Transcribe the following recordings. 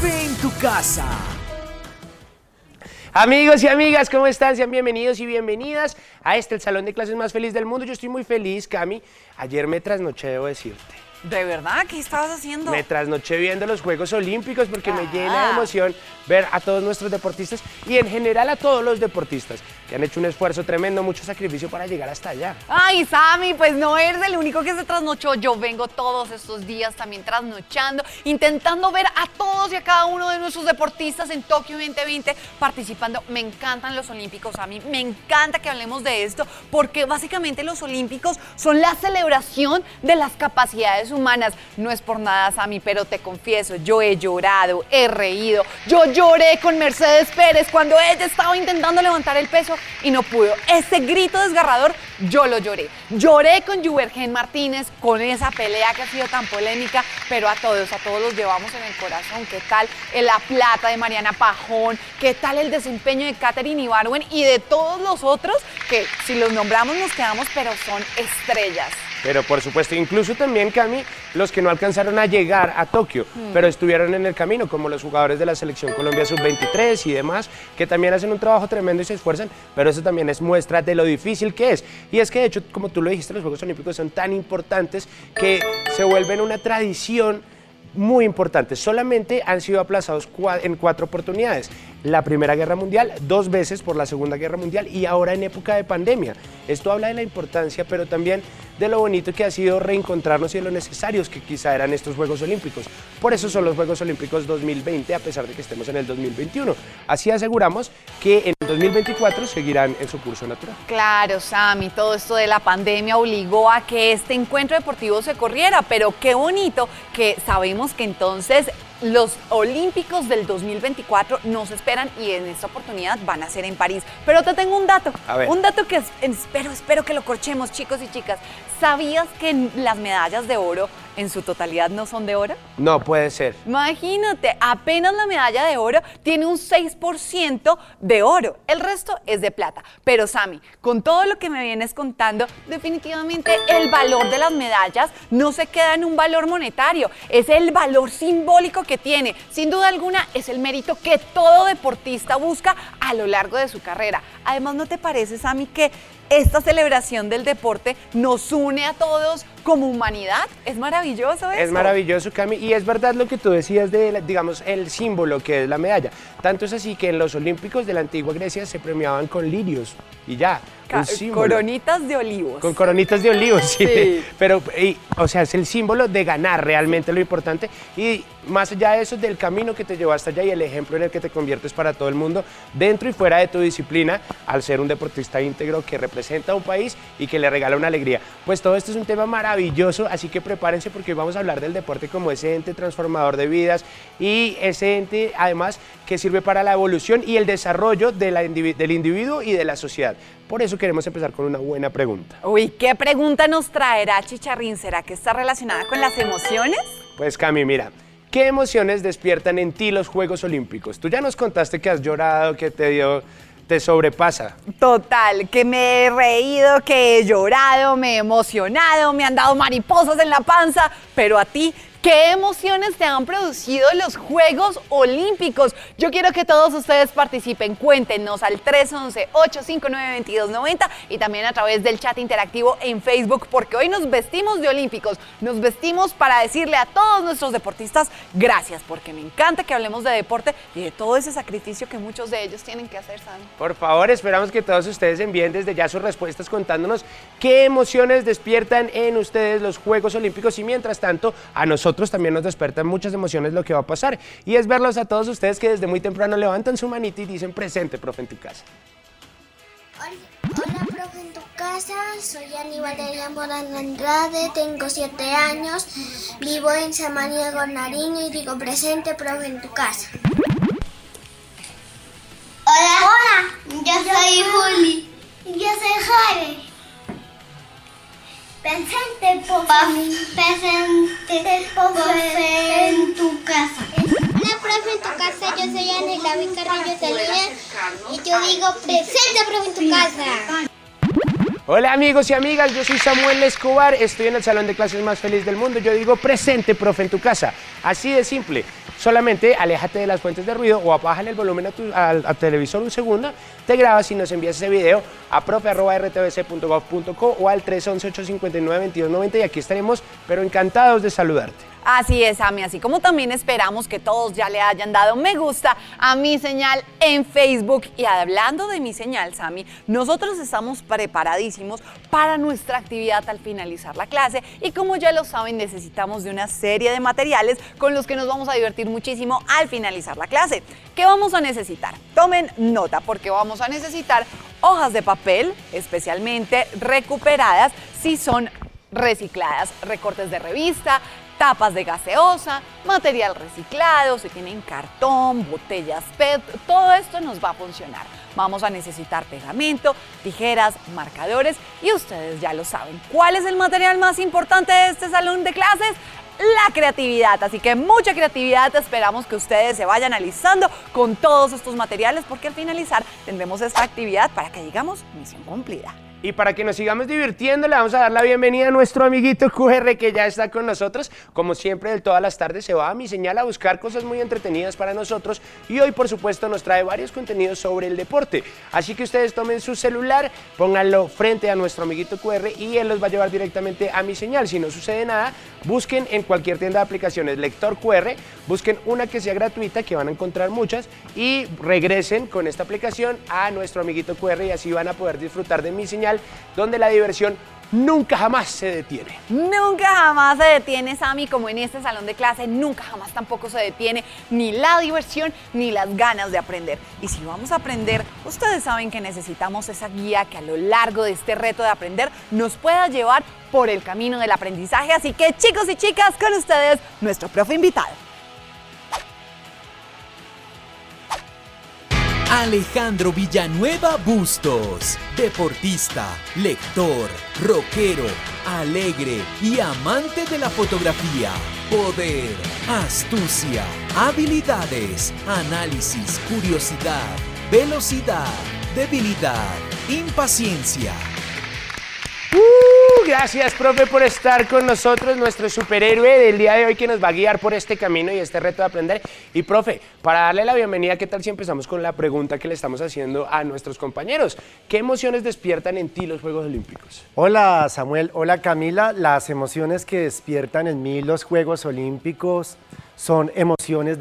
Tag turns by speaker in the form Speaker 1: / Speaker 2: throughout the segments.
Speaker 1: Profe en tu casa.
Speaker 2: Amigos y amigas, ¿cómo están? Sean bienvenidos y bienvenidas a el salón de clases más feliz del mundo. Yo estoy muy feliz, Cami. Ayer me trasnoché, debo decirte.
Speaker 3: ¿De verdad? ¿Qué estabas haciendo?
Speaker 2: Me trasnoché viendo los Juegos Olímpicos porque me llena de emoción ver a todos nuestros deportistas y en general a todos los deportistas que han hecho un esfuerzo tremendo, mucho sacrificio para llegar hasta allá.
Speaker 3: Ay, Sammy, pues no eres el único que se trasnochó. Yo vengo todos estos días también trasnochando, intentando ver a todos y a cada uno de nuestros deportistas en Tokio 2020 participando. Me encantan los Olímpicos, Sammy. Me encanta que hablemos de esto porque básicamente los Olímpicos son la celebración de las capacidades humanas. No es por nada, Sammy, pero te confieso, yo he llorado, he reído. Yo lloré con Mercedes Pérez cuando ella estaba intentando levantar el peso y no pudo. Ese grito desgarrador, yo lo lloré. Lloré con Juergen Martínez, con esa pelea que ha sido tan polémica, pero a todos los llevamos en el corazón. ¿Qué tal la plata de Mariana Pajón? ¿Qué tal el desempeño de Katherine Ibargüen y de todos los otros que si los nombramos nos quedamos, pero son estrellas?
Speaker 2: Pero por supuesto, incluso también, Cami, los que no alcanzaron a llegar a Tokio, pero estuvieron en el camino, como los jugadores de la Selección Colombia Sub-23 y demás, que también hacen un trabajo tremendo y se esfuerzan, pero eso también es muestra de lo difícil que es. Y es que, de hecho, como tú lo dijiste, los Juegos Olímpicos son tan importantes que se vuelven una tradición muy importante. Solamente han sido aplazados en 4 oportunidades. La Primera Guerra Mundial, 2 veces por la Segunda Guerra Mundial y ahora en época de pandemia. Esto habla de la importancia, pero también de lo bonito que ha sido reencontrarnos y de lo necesarios que quizá eran estos Juegos Olímpicos. Por eso son los Juegos Olímpicos 2020, a pesar de que estemos en el 2021. Así aseguramos que en el 2024 seguirán en su curso natural.
Speaker 3: Claro, Sammy, todo esto de la pandemia obligó a que este encuentro deportivo se corriera, pero qué bonito que sabemos que entonces los Olímpicos del 2024 nos esperan y en esta oportunidad van a ser en París. Pero te tengo un dato, que espero que lo corchemos, chicos y chicas. ¿Sabías que las medallas de oro en su totalidad no son de oro?
Speaker 2: No puede ser.
Speaker 3: Imagínate, apenas la medalla de oro tiene un 6% de oro, el resto es de plata. Pero Sammy, con todo lo que me vienes contando, definitivamente el valor de las medallas no se queda en un valor monetario, es el valor simbólico que tiene. Sin duda alguna es el mérito que todo deportista busca a lo largo de su carrera. Además, ¿no te parece, Sammy, que esta celebración del deporte nos une a todos como humanidad? Es maravilloso eso.
Speaker 2: Es maravilloso, Cami, y es verdad lo que tú decías de, digamos, el símbolo que es la medalla. Tanto es así que en los Olímpicos de la antigua Grecia se premiaban con lirios y ya.
Speaker 3: Coronitas de olivos.
Speaker 2: Con coronitas de olivos, sí. Pero, o sea, es el símbolo de ganar realmente lo importante y más allá de eso, del camino que te llevó hasta allá y el ejemplo en el que te conviertes para todo el mundo, dentro y fuera de tu disciplina, al ser un deportista íntegro que representa a un país y que le regala una alegría. Pues todo esto es un tema maravilloso, así que prepárense porque hoy vamos a hablar del deporte como ese ente transformador de vidas y ese ente, además, que sirve para la evolución y el desarrollo del individuo y de la sociedad. Por eso queremos empezar con una buena pregunta.
Speaker 3: Uy, ¿qué pregunta nos traerá Chicharrín? ¿Será que está relacionada con las emociones?
Speaker 2: Pues Cami, mira, ¿qué emociones despiertan en ti los Juegos Olímpicos? Tú ya nos contaste que has llorado, que te sobrepasa.
Speaker 3: Total, que me he reído, que he llorado, me he emocionado, me han dado mariposas en la panza, pero a ti, ¿qué emociones te han producido los Juegos Olímpicos? Yo quiero que todos ustedes participen, cuéntenos al 311-859-2290 y también a través del chat interactivo en Facebook, porque hoy nos vestimos de olímpicos, nos vestimos para decirle a todos nuestros deportistas gracias, porque me encanta que hablemos de deporte y de todo ese sacrificio que muchos de ellos tienen que hacer, Sam.
Speaker 2: Por favor, esperamos que todos ustedes envíen desde ya sus respuestas contándonos qué emociones despiertan en ustedes los Juegos Olímpicos y mientras tanto a nosotros también nos despertan muchas emociones lo que va a pasar y es verlos a todos ustedes que desde muy temprano levantan su manita y dicen presente, profe, en tu casa.
Speaker 4: Hola, profe, en tu casa, soy Aníbal Valeria Morán Andrade, tengo 7 años, vivo en Samaniego, Nariño y digo presente, profe, en tu casa.
Speaker 5: Hola, yo soy Juli.
Speaker 4: Yo soy Jaime.
Speaker 5: Presente, profe, en tu casa.
Speaker 4: Hola, profe, en tu casa, yo soy Anela Carrillo Salinas y yo digo presente, profe, en tu casa.
Speaker 2: Hola amigos y amigas, yo soy Samuel Escobar, estoy en el salón de clases más feliz del mundo. Yo digo presente, profe, en tu casa. Así de simple. Solamente aléjate de las fuentes de ruido o apájale el volumen a televisor un segundo, te grabas y nos envías ese video a profe@rtvc.gov.co o al 311-859-2290 y aquí estaremos, pero encantados de saludarte.
Speaker 3: Así es, Sami, así como también esperamos que todos ya le hayan dado me gusta a Mi Señal en Facebook. Y hablando de Mi Señal, Sami, nosotros estamos preparadísimos para nuestra actividad al finalizar la clase y como ya lo saben, necesitamos de una serie de materiales con los que nos vamos a divertir muchísimo al finalizar la clase. ¿Qué vamos a necesitar? Tomen nota porque vamos a necesitar hojas de papel, especialmente recuperadas si son recicladas, recortes de revista, tapas de gaseosa, material reciclado, si tienen cartón, botellas PET, todo esto nos va a funcionar. Vamos a necesitar pegamento, tijeras, marcadores y ustedes ya lo saben. ¿Cuál es el material más importante de este salón de clases? La creatividad, así que mucha creatividad, esperamos que ustedes se vayan alistando con todos estos materiales porque al finalizar tendremos esta actividad para que digamos misión cumplida.
Speaker 2: Y para que nos sigamos divirtiendo, le vamos a dar la bienvenida a nuestro amiguito QR que ya está con nosotros. Como siempre, de todas las tardes se va a Mi Señal a buscar cosas muy entretenidas para nosotros y hoy, por supuesto, nos trae varios contenidos sobre el deporte. Así que ustedes tomen su celular, pónganlo frente a nuestro amiguito QR y él los va a llevar directamente a Mi Señal. Si no sucede nada, busquen en cualquier tienda de aplicaciones lector QR, busquen una que sea gratuita, que van a encontrar muchas, y regresen con esta aplicación a nuestro amiguito QR y así van a poder disfrutar de Mi Señal, donde la diversión nunca jamás se detiene.
Speaker 3: Nunca jamás se detiene, Sami, como en este salón de clase, nunca jamás tampoco se detiene ni la diversión ni las ganas de aprender. Y si vamos a aprender, ustedes saben que necesitamos esa guía que a lo largo de este reto de aprender nos pueda llevar por el camino del aprendizaje. Así que chicos y chicas, con ustedes, nuestro profe invitado.
Speaker 1: Alejandro Villanueva Bustos, deportista, lector, rockero, alegre y amante de la fotografía. Poder, astucia, habilidades, análisis, curiosidad, velocidad, debilidad, impaciencia.
Speaker 2: Gracias, profe, por estar con nosotros, nuestro superhéroe del día de hoy que nos va a guiar por este camino y este reto de aprender. Y, profe, para darle la bienvenida, ¿qué tal si empezamos con la pregunta que le estamos haciendo a nuestros compañeros? ¿Qué emociones despiertan en ti los Juegos Olímpicos?
Speaker 6: Hola, Samuel. Hola, Camila. Las emociones que despiertan en mí los Juegos Olímpicos son emociones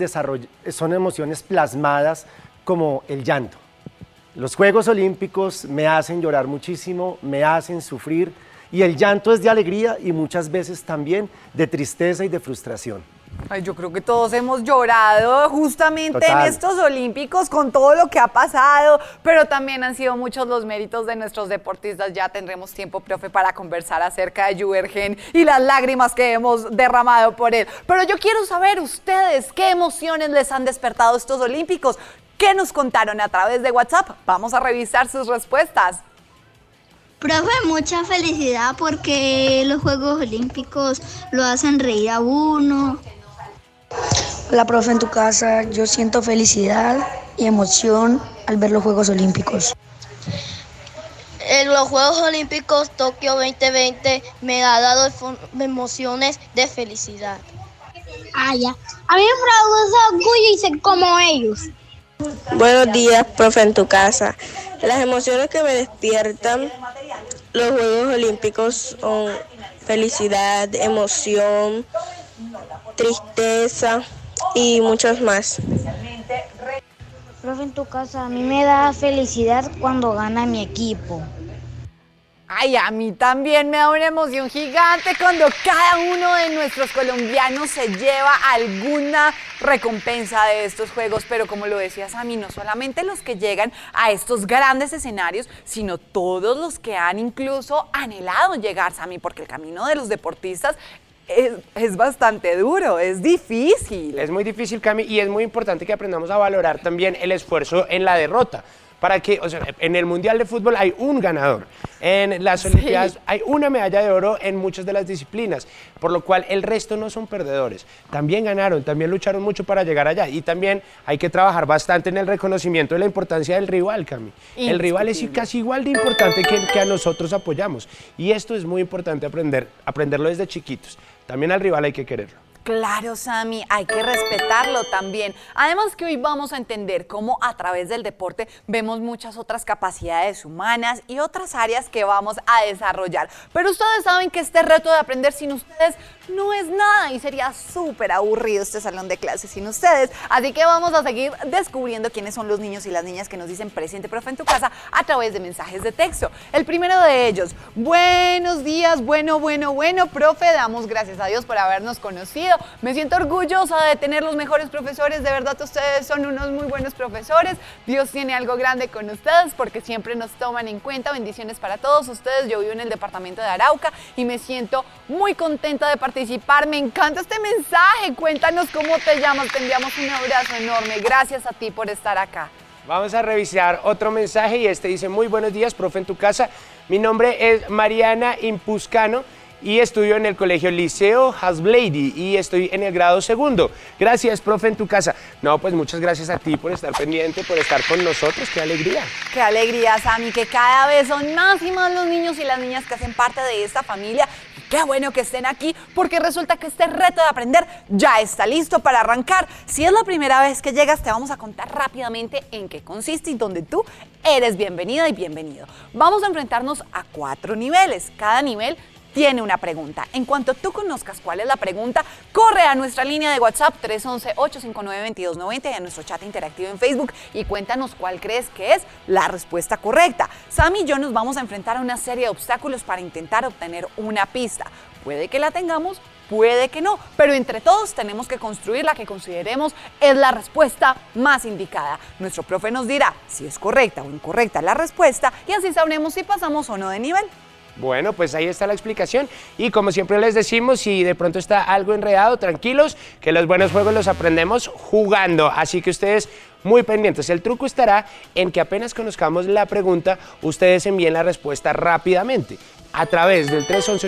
Speaker 6: plasmadas como el llanto. Los Juegos Olímpicos me hacen llorar muchísimo, me hacen sufrir y el llanto es de alegría y muchas veces también de tristeza y de frustración.
Speaker 3: Ay, yo creo que todos hemos llorado justamente
Speaker 6: Total.
Speaker 3: en estos Olímpicos con todo lo que ha pasado, pero también han sido muchos los méritos de nuestros deportistas. Ya tendremos tiempo, profe, para conversar acerca de Juergen y las lágrimas que hemos derramado por él. Pero yo quiero saber ustedes qué emociones les han despertado estos Olímpicos. ¿Qué nos contaron a través de WhatsApp? Vamos a revisar sus respuestas.
Speaker 5: Profe, mucha felicidad porque los Juegos Olímpicos lo hacen reír a uno.
Speaker 7: Hola, profe, en tu casa. Yo siento felicidad y emoción al ver los Juegos Olímpicos.
Speaker 8: En los Juegos Olímpicos Tokio 2020 me ha dado emociones de felicidad.
Speaker 5: Ah, ya. A mí me produce orgullo y ser como ellos.
Speaker 9: Buenos días, profe, en tu casa. Las emociones que me despiertan los Juegos Olímpicos son felicidad, emoción, tristeza y muchos más.
Speaker 7: Profe, en tu casa, a mí me da felicidad cuando gana mi equipo.
Speaker 3: Ay, a mí también me da una emoción gigante cuando cada uno de nuestros colombianos se lleva alguna recompensa de estos juegos, pero como lo decía Sami, no solamente los que llegan a estos grandes escenarios, sino todos los que han incluso anhelado llegar, Sami, porque el camino de los deportistas es bastante duro, es difícil.
Speaker 2: Es muy difícil, Cami, y es muy importante que aprendamos a valorar también el esfuerzo en la derrota. para que, o sea, en el Mundial de Fútbol hay un ganador. En las Olimpiadas hay una medalla de oro en muchas de las disciplinas, por lo cual el resto no son perdedores. También ganaron, también lucharon mucho para llegar allá y también hay que trabajar bastante en el reconocimiento de la importancia del rival, Cami. El rival es casi igual de importante que a nosotros apoyamos y esto es muy importante aprenderlo desde chiquitos. También al rival hay que quererlo.
Speaker 3: Claro, Sammy, hay que respetarlo también. Además que hoy vamos a entender cómo a través del deporte vemos muchas otras capacidades humanas y otras áreas que vamos a desarrollar. Pero ustedes saben que este reto de aprender sin ustedes no es nada y sería súper aburrido este salón de clases sin ustedes. Así que vamos a seguir descubriendo quiénes son los niños y las niñas que nos dicen presente, profe, en tu casa a través de mensajes de texto. El primero de ellos, buenos días, bueno, profe, damos gracias a Dios por habernos conocido. Me siento orgullosa de tener los mejores profesores, de verdad ustedes son unos muy buenos profesores. Dios tiene algo grande con ustedes porque siempre nos toman en cuenta. Bendiciones para todos ustedes. Yo vivo en el departamento de Arauca y me siento muy contenta de participar. Me encanta este mensaje. Cuéntanos cómo te llamas. Te enviamos un abrazo enorme. Gracias a ti por estar acá.
Speaker 2: Vamos a revisar otro mensaje y este dice, muy buenos días, profe, en tu casa. Mi nombre es Mariana Impuscano y estudio en el colegio Liceo Hasblady y estoy en el grado 2º. Gracias, profe, en tu casa. No, pues muchas gracias a ti por estar pendiente, por estar con nosotros. ¡Qué alegría!
Speaker 3: ¡Qué alegría, Sammy! Que cada vez son más y más los niños y las niñas que hacen parte de esta familia. Qué bueno que estén aquí porque resulta que este reto de aprender ya está listo para arrancar. Si es la primera vez que llegas, te vamos a contar rápidamente en qué consiste y donde tú eres bienvenida y bienvenido. Vamos a enfrentarnos a 4 niveles. Cada nivel tiene una pregunta. En cuanto tú conozcas cuál es la pregunta, corre a nuestra línea de WhatsApp 311-859-2290 y a nuestro chat interactivo en Facebook y cuéntanos cuál crees que es la respuesta correcta. Sammy y yo nos vamos a enfrentar a una serie de obstáculos para intentar obtener una pista. Puede que la tengamos, puede que no, pero entre todos tenemos que construir la que consideremos es la respuesta más indicada. Nuestro profe nos dirá si es correcta o incorrecta la respuesta y así sabremos si pasamos o no de nivel.
Speaker 2: Bueno, pues ahí está la explicación y como siempre les decimos, si de pronto está algo enredado, tranquilos, que los buenos juegos los aprendemos jugando, así que ustedes muy pendientes. El truco estará en que apenas conozcamos la pregunta, ustedes envíen la respuesta rápidamente a través del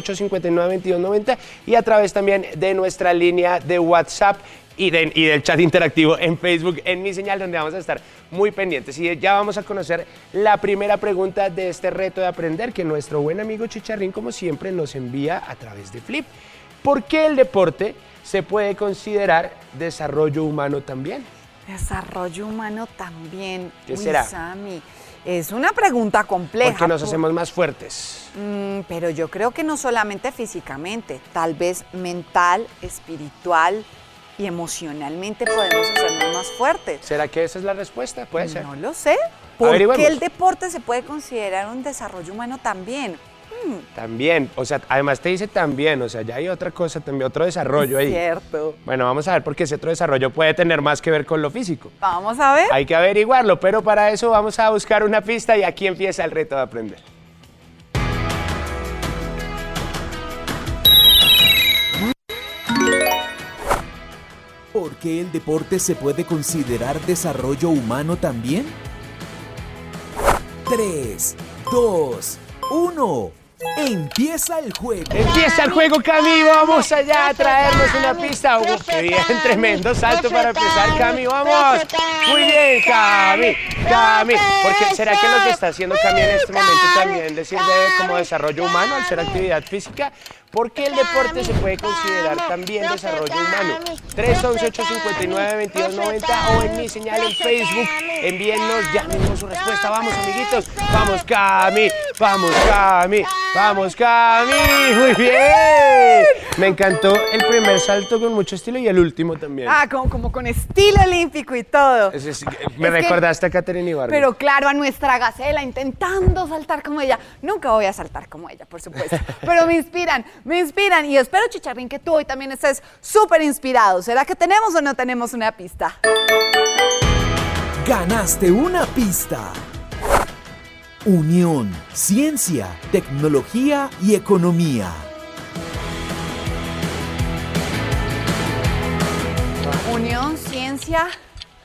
Speaker 2: 311-859-2290 y a través también de nuestra línea de WhatsApp y del chat interactivo en Facebook, en Mi Señal, donde vamos a estar muy pendientes. Y ya vamos a conocer la primera pregunta de este reto de aprender que nuestro buen amigo Chicharrín, como siempre, nos envía a través de Flip. ¿Por qué el deporte se puede considerar desarrollo humano también?
Speaker 3: Desarrollo humano también.
Speaker 2: ¿Qué será?
Speaker 3: Sammy, es una pregunta compleja.
Speaker 2: Porque nos hacemos más fuertes.
Speaker 3: Pero yo creo que no solamente físicamente, tal vez mental, espiritual y emocionalmente podemos hacernos más fuertes.
Speaker 2: ¿Será que esa es la respuesta? Puede ser.
Speaker 3: No lo sé. ¿Por qué el deporte se puede considerar un desarrollo humano también?
Speaker 2: También, o sea, además te dice también, o sea, ya hay otra cosa, también otro desarrollo ahí.
Speaker 3: Cierto.
Speaker 2: Bueno, vamos a ver porque ese otro desarrollo puede tener más que ver con lo físico.
Speaker 3: Vamos a ver.
Speaker 2: Hay que averiguarlo, pero para eso vamos a buscar una pista y aquí empieza el reto de aprender.
Speaker 1: ¿Por qué el deporte se puede considerar desarrollo humano también? 3, 2, 1. ¡Empieza el juego!
Speaker 2: ¡Empieza el juego, Cami! ¡Vamos allá a traernos una pista! ¡Qué bien! Tremendo salto para empezar, Cami. ¡Vamos! ¡Muy bien, Cami! ¡Cami! Porque ¿será que lo que está haciendo Cami en este momento también le sirve como desarrollo humano al ser actividad física? ¿Por qué el deporte se puede considerar también desarrollo humano? 311-859-2290 o en Mi Señal en Facebook. Envíennos ya mismo su respuesta. ¡Vamos, amiguitos! ¡Vamos, Cami! ¡Vamos, Cami! ¡Vamos, Cami! ¡Muy bien! Me encantó el primer salto con mucho estilo y el último también.
Speaker 3: Como con estilo olímpico y todo.
Speaker 2: Me recordaste a Katherine Ibargüen.
Speaker 3: Pero claro, a nuestra Gacela intentando saltar como ella. Nunca voy a saltar como ella, por supuesto. Pero me inspiran y espero, Chicharrín, que tú hoy también estés súper inspirado. ¿Será que tenemos o no tenemos una pista?
Speaker 1: ¡Ganaste una pista! Unión, ciencia, tecnología y economía.
Speaker 3: Unión, ciencia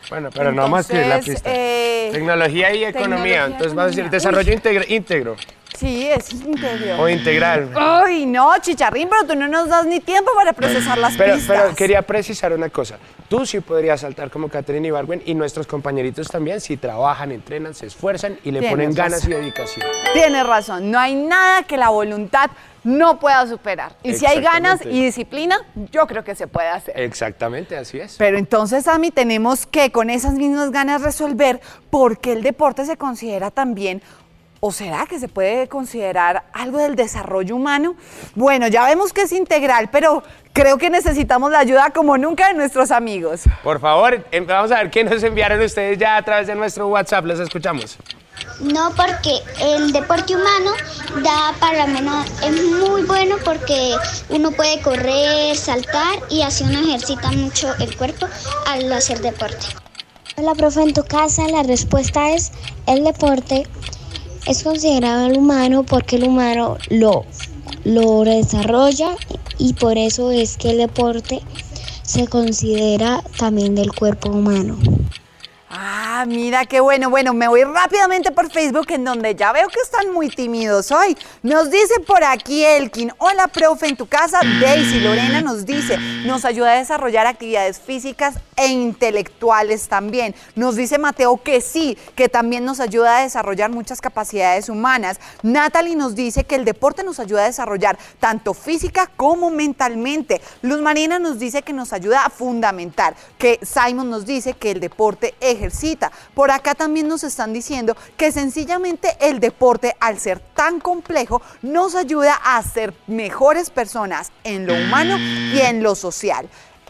Speaker 2: Bueno, pero no vamos a escribir la pista. Tecnología y economía. Entonces vas a decir desarrollo íntegro.
Speaker 3: Sí, es íntegro.
Speaker 2: O integral.
Speaker 3: Ay, no, Chicharrín, pero tú no nos das ni tiempo para procesar las pistas.
Speaker 2: Pero quería precisar una cosa. Tú sí podrías saltar como Katherine Ibargüen y nuestros compañeritos también si trabajan, entrenan, se esfuerzan y le ponen ganas y dedicación.
Speaker 3: Tienes razón. No hay nada que la voluntad no pueda superar. Y si hay ganas y disciplina, yo creo que se puede hacer.
Speaker 2: Exactamente, así es.
Speaker 3: Pero entonces, Sammy, tenemos que con esas mismas ganas resolver por qué el deporte se considera también, ¿o será que se puede considerar algo del desarrollo humano? Bueno, ya vemos que es integral, pero creo que necesitamos la ayuda como nunca de nuestros amigos.
Speaker 2: Por favor, vamos a ver qué nos enviaron ustedes ya a través de nuestro WhatsApp. Los escuchamos.
Speaker 4: No, porque el deporte humano da para menos, es muy bueno porque uno puede correr, saltar y así uno ejercita mucho el cuerpo al hacer deporte.
Speaker 10: Hola, profe, en tu casa la respuesta es el deporte es considerado el humano porque el humano lo desarrolla y por eso es que el deporte se considera también del cuerpo humano.
Speaker 3: Ah, mira qué bueno. Bueno, me voy rápidamente por Facebook, en donde ya veo que están muy tímidos hoy. Nos dice por aquí Elkin: hola, profe, en tu casa. Daisy Lorena nos dice, nos ayuda a desarrollar actividades físicas e intelectuales también. Nos dice Mateo que sí, que también nos ayuda a desarrollar muchas capacidades humanas. Natalie nos dice que el deporte nos ayuda a desarrollar tanto física como mentalmente. Luz Marina nos dice que nos ayuda a fundamentar. Que Simon nos dice que el deporte ejercita. Por acá también nos están diciendo que sencillamente el deporte, al ser tan complejo, nos ayuda a ser mejores personas en lo humano y en lo social.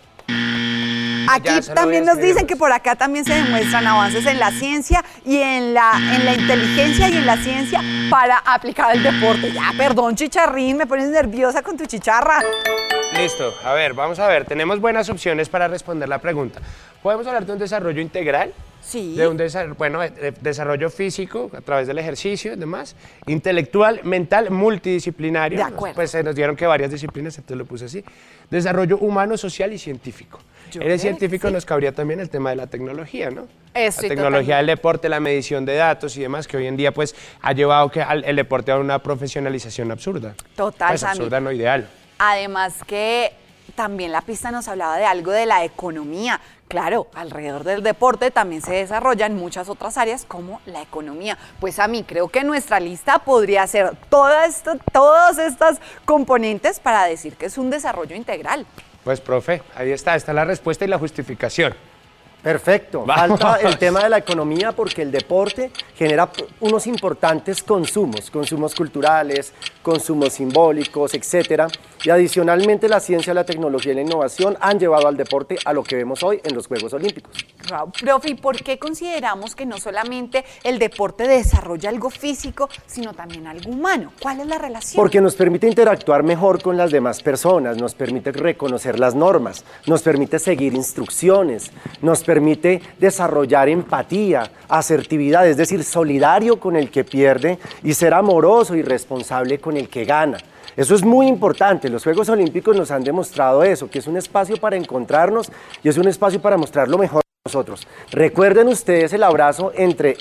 Speaker 3: Aquí también nos dicen que por acá también se demuestran avances en la ciencia y en la inteligencia y en la ciencia para aplicar el deporte. Ya, perdón, Chicharrín, me pones nerviosa con tu chicharra.
Speaker 2: Listo, a ver, vamos a ver. Tenemos buenas opciones para responder la pregunta. ¿Podemos hablar de un desarrollo integral?
Speaker 3: Sí.
Speaker 2: De un desarrollo físico a través del ejercicio y demás. Intelectual, mental, multidisciplinario.
Speaker 3: De acuerdo.
Speaker 2: Pues se nos dieron que varias disciplinas, entonces lo puse así. Desarrollo humano, social y científico. Eres científico, sí. Nos cabría también el tema de la tecnología, ¿no? La tecnología del deporte, la medición de datos y demás, que hoy en día pues ha llevado el deporte a una profesionalización absurda.
Speaker 3: Total,
Speaker 2: pues absurda, no ideal.
Speaker 3: Además que también la pista nos hablaba de algo de la economía. Claro, alrededor del deporte también se desarrollan muchas otras áreas como la economía. Pues a mí creo que nuestra lista podría ser todas estas componentes para decir que es un desarrollo integral.
Speaker 2: Pues, profe, ahí está la respuesta y la justificación.
Speaker 6: Perfecto.
Speaker 2: Vamos.
Speaker 6: Falta el tema de la economía porque el deporte genera unos importantes consumos culturales, consumos simbólicos, etcétera. Y adicionalmente la ciencia, la tecnología y la innovación han llevado al deporte a lo que vemos hoy en los Juegos Olímpicos.
Speaker 3: Wow. Profe, ¿y por qué consideramos que no solamente el deporte desarrolla algo físico, sino también algo humano? ¿Cuál es la relación?
Speaker 6: Porque nos permite interactuar mejor con las demás personas, nos permite reconocer las normas, nos permite seguir instrucciones, nos permite desarrollar empatía, asertividad, es decir, solidario con el que pierde y ser amoroso y responsable con el que gana. Eso es muy importante, los Juegos Olímpicos nos han demostrado eso, que es un espacio para encontrarnos y es un espacio para mostrar lo mejor de nosotros. Recuerden ustedes el abrazo entre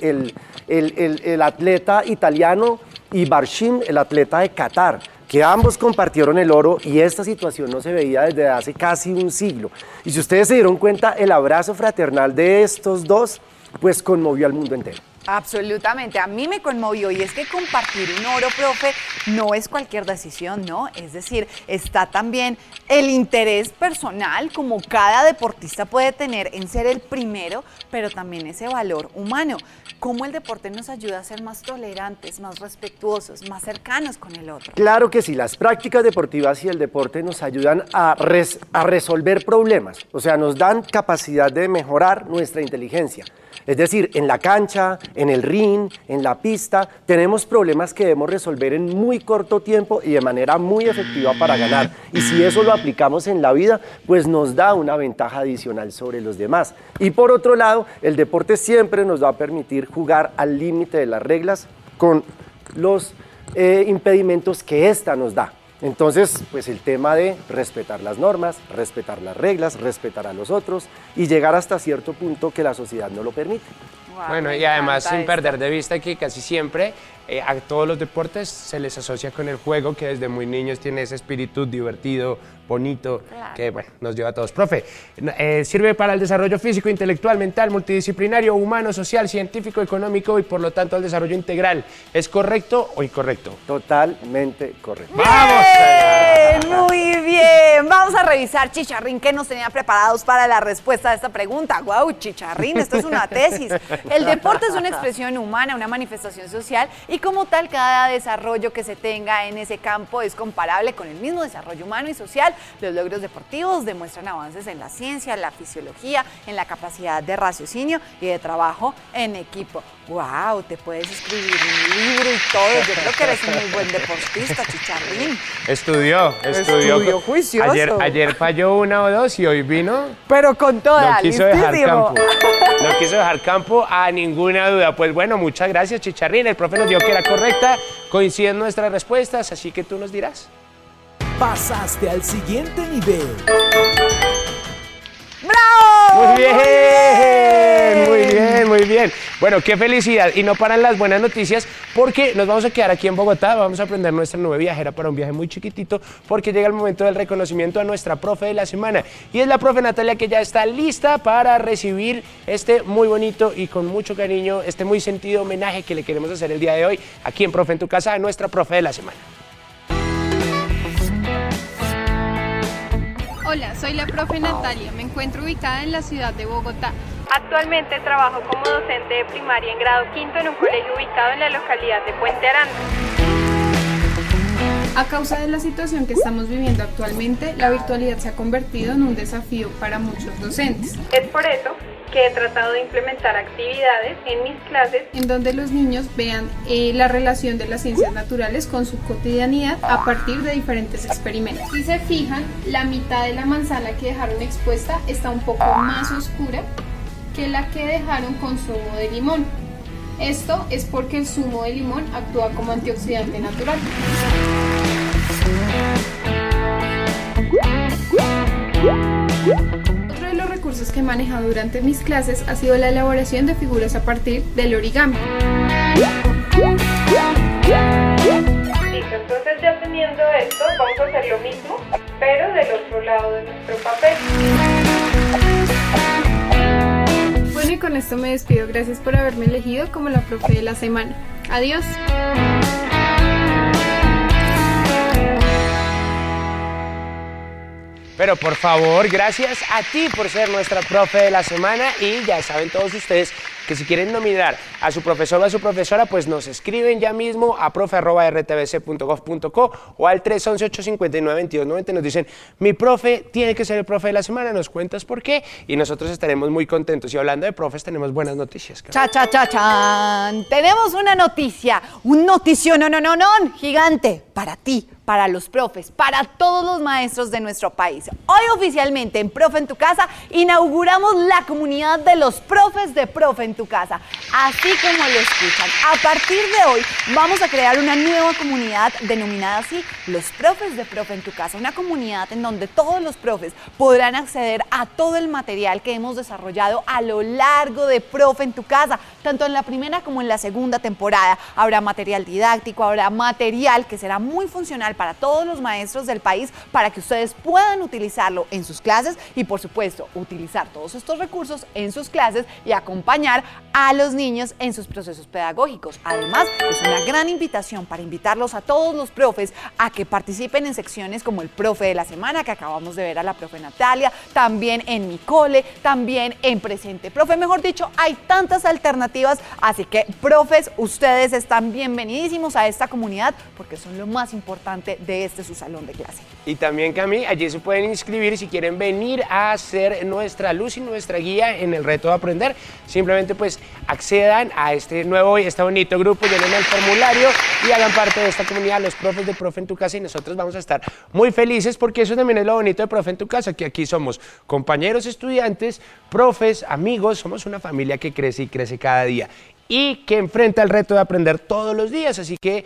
Speaker 6: el atleta italiano y Barshim, el atleta de Qatar, que ambos compartieron el oro y esta situación no se veía desde hace casi un siglo. Y si ustedes se dieron cuenta, el abrazo fraternal de estos dos, pues conmovió al mundo entero.
Speaker 3: Absolutamente, a mí me conmovió y es que compartir un oro, profe, no es cualquier decisión, ¿no? Es decir, está también el interés personal como cada deportista puede tener en ser el primero, pero también ese valor humano. ¿Cómo el deporte nos ayuda a ser más tolerantes, más respetuosos, más cercanos con el otro?
Speaker 6: Claro que sí, las prácticas deportivas y el deporte nos ayudan a resolver problemas, o sea, nos dan capacidad de mejorar nuestra inteligencia. Es decir, en la cancha, en el ring, en la pista, tenemos problemas que debemos resolver en muy corto tiempo y de manera muy efectiva para ganar. Y si eso lo aplicamos en la vida, pues nos da una ventaja adicional sobre los demás. Y por otro lado, el deporte siempre nos va a permitir jugar al límite de las reglas con los impedimentos que ésta nos da. Entonces, pues el tema de respetar las normas, respetar las reglas, respetar a los otros y llegar hasta cierto punto que la sociedad no lo permite.
Speaker 2: Bueno, y además sin perder de vista que casi siempre a todos los deportes se les asocia con el juego, que desde muy niños tiene ese espíritu divertido, bonito, que bueno, nos lleva a todos. Profe, sirve para el desarrollo físico, intelectual, mental, multidisciplinario, humano, social, científico, económico y por lo tanto al desarrollo integral. ¿Es correcto o incorrecto?
Speaker 6: Totalmente correcto.
Speaker 2: ¡Vamos!
Speaker 3: Muy bien, vamos a revisar, Chicharrín, qué nos tenía preparados para la respuesta a esta pregunta. ¡Guau, Chicharrín, esto es una tesis! El deporte es una expresión humana, una manifestación social y como tal cada desarrollo que se tenga en ese campo es comparable con el mismo desarrollo humano y social. Los logros deportivos demuestran avances en la ciencia, en la fisiología, en la capacidad de raciocinio y de trabajo en equipo. ¡Wow! Te puedes escribir un libro y todo. Yo creo que eres un muy buen deportista, Chicharrín.
Speaker 2: Estudió
Speaker 3: juicioso.
Speaker 2: Ayer falló una o dos y hoy vino.
Speaker 3: Pero con toda,
Speaker 2: no quiso dejar campo. No quiso dejar campo a ninguna duda. Pues bueno, muchas gracias, Chicharrín. El profe nos dijo que era correcta. Coinciden nuestras respuestas, así que tú nos dirás.
Speaker 1: Pasaste al siguiente nivel.
Speaker 3: ¡Bravo!
Speaker 2: Muy bien, muy bien, muy bien. Bueno, qué felicidad. Y no paran las buenas noticias porque nos vamos a quedar aquí en Bogotá. Vamos a aprender nuestra nube viajera para un viaje muy chiquitito porque llega el momento del reconocimiento a nuestra profe de la semana. Y es la profe Natalia que ya está lista para recibir este muy bonito y con mucho cariño, este muy sentido homenaje que le queremos hacer el día de hoy aquí en Profe en tu Casa a nuestra profe de la semana.
Speaker 11: Hola, soy la profe Natalia, me encuentro ubicada en la ciudad de Bogotá. Actualmente trabajo como docente de primaria en grado quinto en un colegio ubicado en la localidad de Puente Aranda. A causa de la situación que estamos viviendo actualmente, la virtualidad se ha convertido en un desafío para muchos docentes. Es por eso que he tratado de implementar actividades en mis clases en donde los niños vean la relación de las ciencias naturales con su cotidianidad a partir de diferentes experimentos. Si se fijan, la mitad de la manzana que dejaron expuesta está un poco más oscura que la que dejaron con zumo de limón. Esto es porque el zumo de limón actúa como antioxidante natural. Otro de los recursos que he manejado durante mis clases ha sido la elaboración de figuras a partir del origami. Listo, entonces ya teniendo esto, vamos a hacer lo mismo, pero del otro lado de nuestro papel. Bueno, y con esto me despido. Gracias por haberme elegido como la profe de la semana. Adiós.
Speaker 2: Pero por favor, gracias a ti por ser nuestra profe de la semana y ya saben todos ustedes que si quieren nominar a su profesor o a su profesora, pues nos escriben ya mismo a profe@rtbc.gov.co o al 311-859-2290. Nos dicen, mi profe tiene que ser el profe de la semana, nos cuentas por qué y nosotros estaremos muy contentos. Y hablando de profes, tenemos buenas noticias.
Speaker 3: Chan. Tenemos una noticia, un notición gigante para ti, para los profes, para todos los maestros de nuestro país. Hoy oficialmente en Profe en tu Casa inauguramos la comunidad de los profes de Profe en tu Casa. Así como lo escuchan, a partir de hoy vamos a crear una nueva comunidad denominada así, los profes de Profe en tu Casa. Una comunidad en donde todos los profes podrán acceder a todo el material que hemos desarrollado a lo largo de Profe en tu Casa, tanto en la primera como en la segunda temporada. Habrá material didáctico, habrá material que será muy funcional para todos los maestros del país para que ustedes puedan utilizarlo en sus clases y por supuesto utilizar todos estos recursos en sus clases y acompañar a los niños en sus procesos pedagógicos. Además, es una gran invitación para invitarlos a todos los profes a que participen en secciones como el profe de la semana, que acabamos de ver a la profe Natalia, también en Mi Cole, también en Presente Profe. Mejor dicho, hay tantas alternativas, así que profes, ustedes están bienvenidísimos a esta comunidad porque son lo más importante de su salón de clase.
Speaker 2: Y también, Cami, allí se pueden inscribir si quieren venir a ser nuestra luz y nuestra guía en el reto de aprender. Simplemente pues accedan a este nuevo y este bonito grupo, llenen el formulario y hagan parte de esta comunidad, los profes de Profe en tu Casa, y nosotros vamos a estar muy felices porque eso también es lo bonito de Profe en tu Casa, que aquí somos compañeros, estudiantes, profes, amigos, somos una familia que crece y crece cada día y que enfrenta el reto de aprender todos los días, así que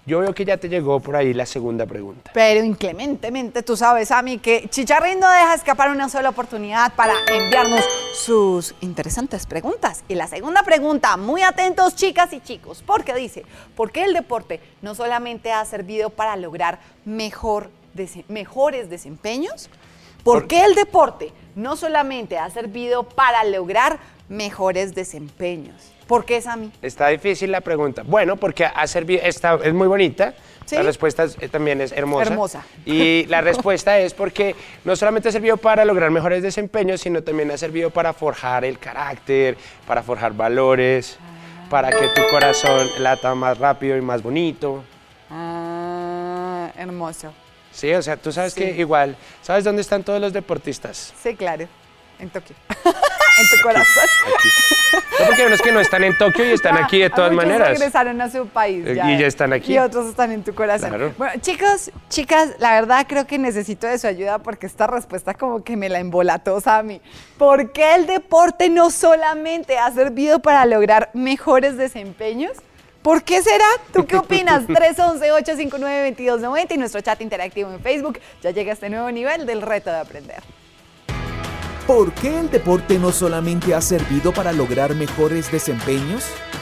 Speaker 2: Yo veo que ya te llegó por ahí la segunda pregunta.
Speaker 3: Pero inclementemente, tú sabes, Sammy, que Chicharrín no deja escapar una sola oportunidad para enviarnos sus interesantes preguntas. Y la segunda pregunta, muy atentos chicas y chicos, porque dice, ¿por qué el deporte no solamente ha servido para lograr mejores desempeños? ¿Por qué el deporte no solamente ha servido para lograr mejores desempeños? ¿Por qué, Sammy?
Speaker 2: Está difícil la pregunta. Bueno, porque ha servido, es muy bonita. ¿Sí? La respuesta también es hermosa.
Speaker 3: Hermosa.
Speaker 2: Y la respuesta es porque no solamente ha servido para lograr mejores desempeños, sino también ha servido para forjar el carácter, para forjar valores, para que tu corazón lata más rápido y más bonito.
Speaker 3: Hermoso.
Speaker 2: Sí, o sea, tú sabes que igual, ¿sabes dónde están todos los deportistas?
Speaker 3: Sí, claro, en Tokio. En tu corazón.
Speaker 2: Aquí. No, porque hay unos que no están en Tokio y están aquí de todas maneras.
Speaker 3: Regresaron a su país.
Speaker 2: Y ya están aquí.
Speaker 3: Y otros están en tu corazón.
Speaker 2: Claro.
Speaker 3: Bueno, chicos, chicas, la verdad creo que necesito de su ayuda porque esta respuesta como que me la embolató, Sammy. ¿Por qué el deporte no solamente ha servido para lograr mejores desempeños? ¿Por qué será? ¿Tú qué opinas? 311-859-2290 y nuestro chat interactivo en Facebook. Ya llega a este nuevo nivel del reto de aprender.
Speaker 1: ¿Por qué el deporte no solamente ha servido para lograr mejores desempeños?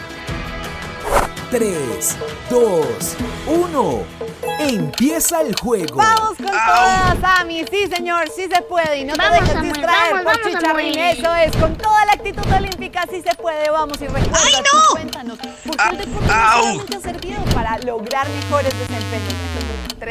Speaker 1: 3, 2, 1. ¡Empieza el juego!
Speaker 3: ¡Vamos con todas, Sammy! Sí, señor, sí se puede. Y no te dejes distraer por Chicharrín. Eso es, con toda la actitud olímpica, sí se puede. Vamos y recuerda,
Speaker 12: ¡ay, no!
Speaker 3: Cuéntanos, ¿por qué el deporte no solamente ha servido para lograr mejores desempeños? 311-859-2290.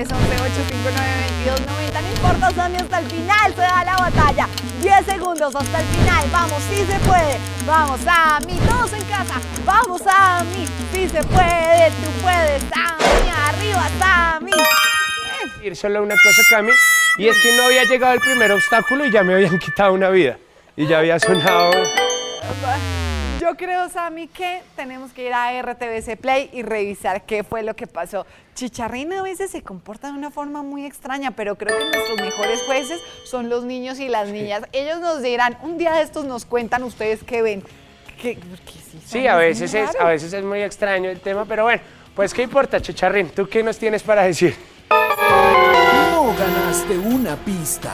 Speaker 3: No importa, Sammy, hasta el final se da la batalla. 10 segundos hasta el final. Vamos, sí se puede. Vamos, Sammy, todos en casa. Vamos, Sammy, sí se puede. Tú puedes, Sammy, arriba, Sammy.
Speaker 2: Ir solo una cosa, Cami, y es que no había llegado el primer obstáculo y ya me habían quitado una vida. Y ya había sonado...
Speaker 3: Yo creo, Sammy, que tenemos que ir a RTVC Play y revisar qué fue lo que pasó. Chicharrín a veces se comporta de una forma muy extraña, pero creo que nuestros mejores jueces son los niños y las niñas. Ellos nos dirán, un día de estos nos cuentan ustedes qué ven.
Speaker 2: Sí, a veces es muy extraño el tema, pero bueno, pues qué importa, Chicharrín, ¿tú qué nos tienes para decir?
Speaker 1: No ganaste una pista.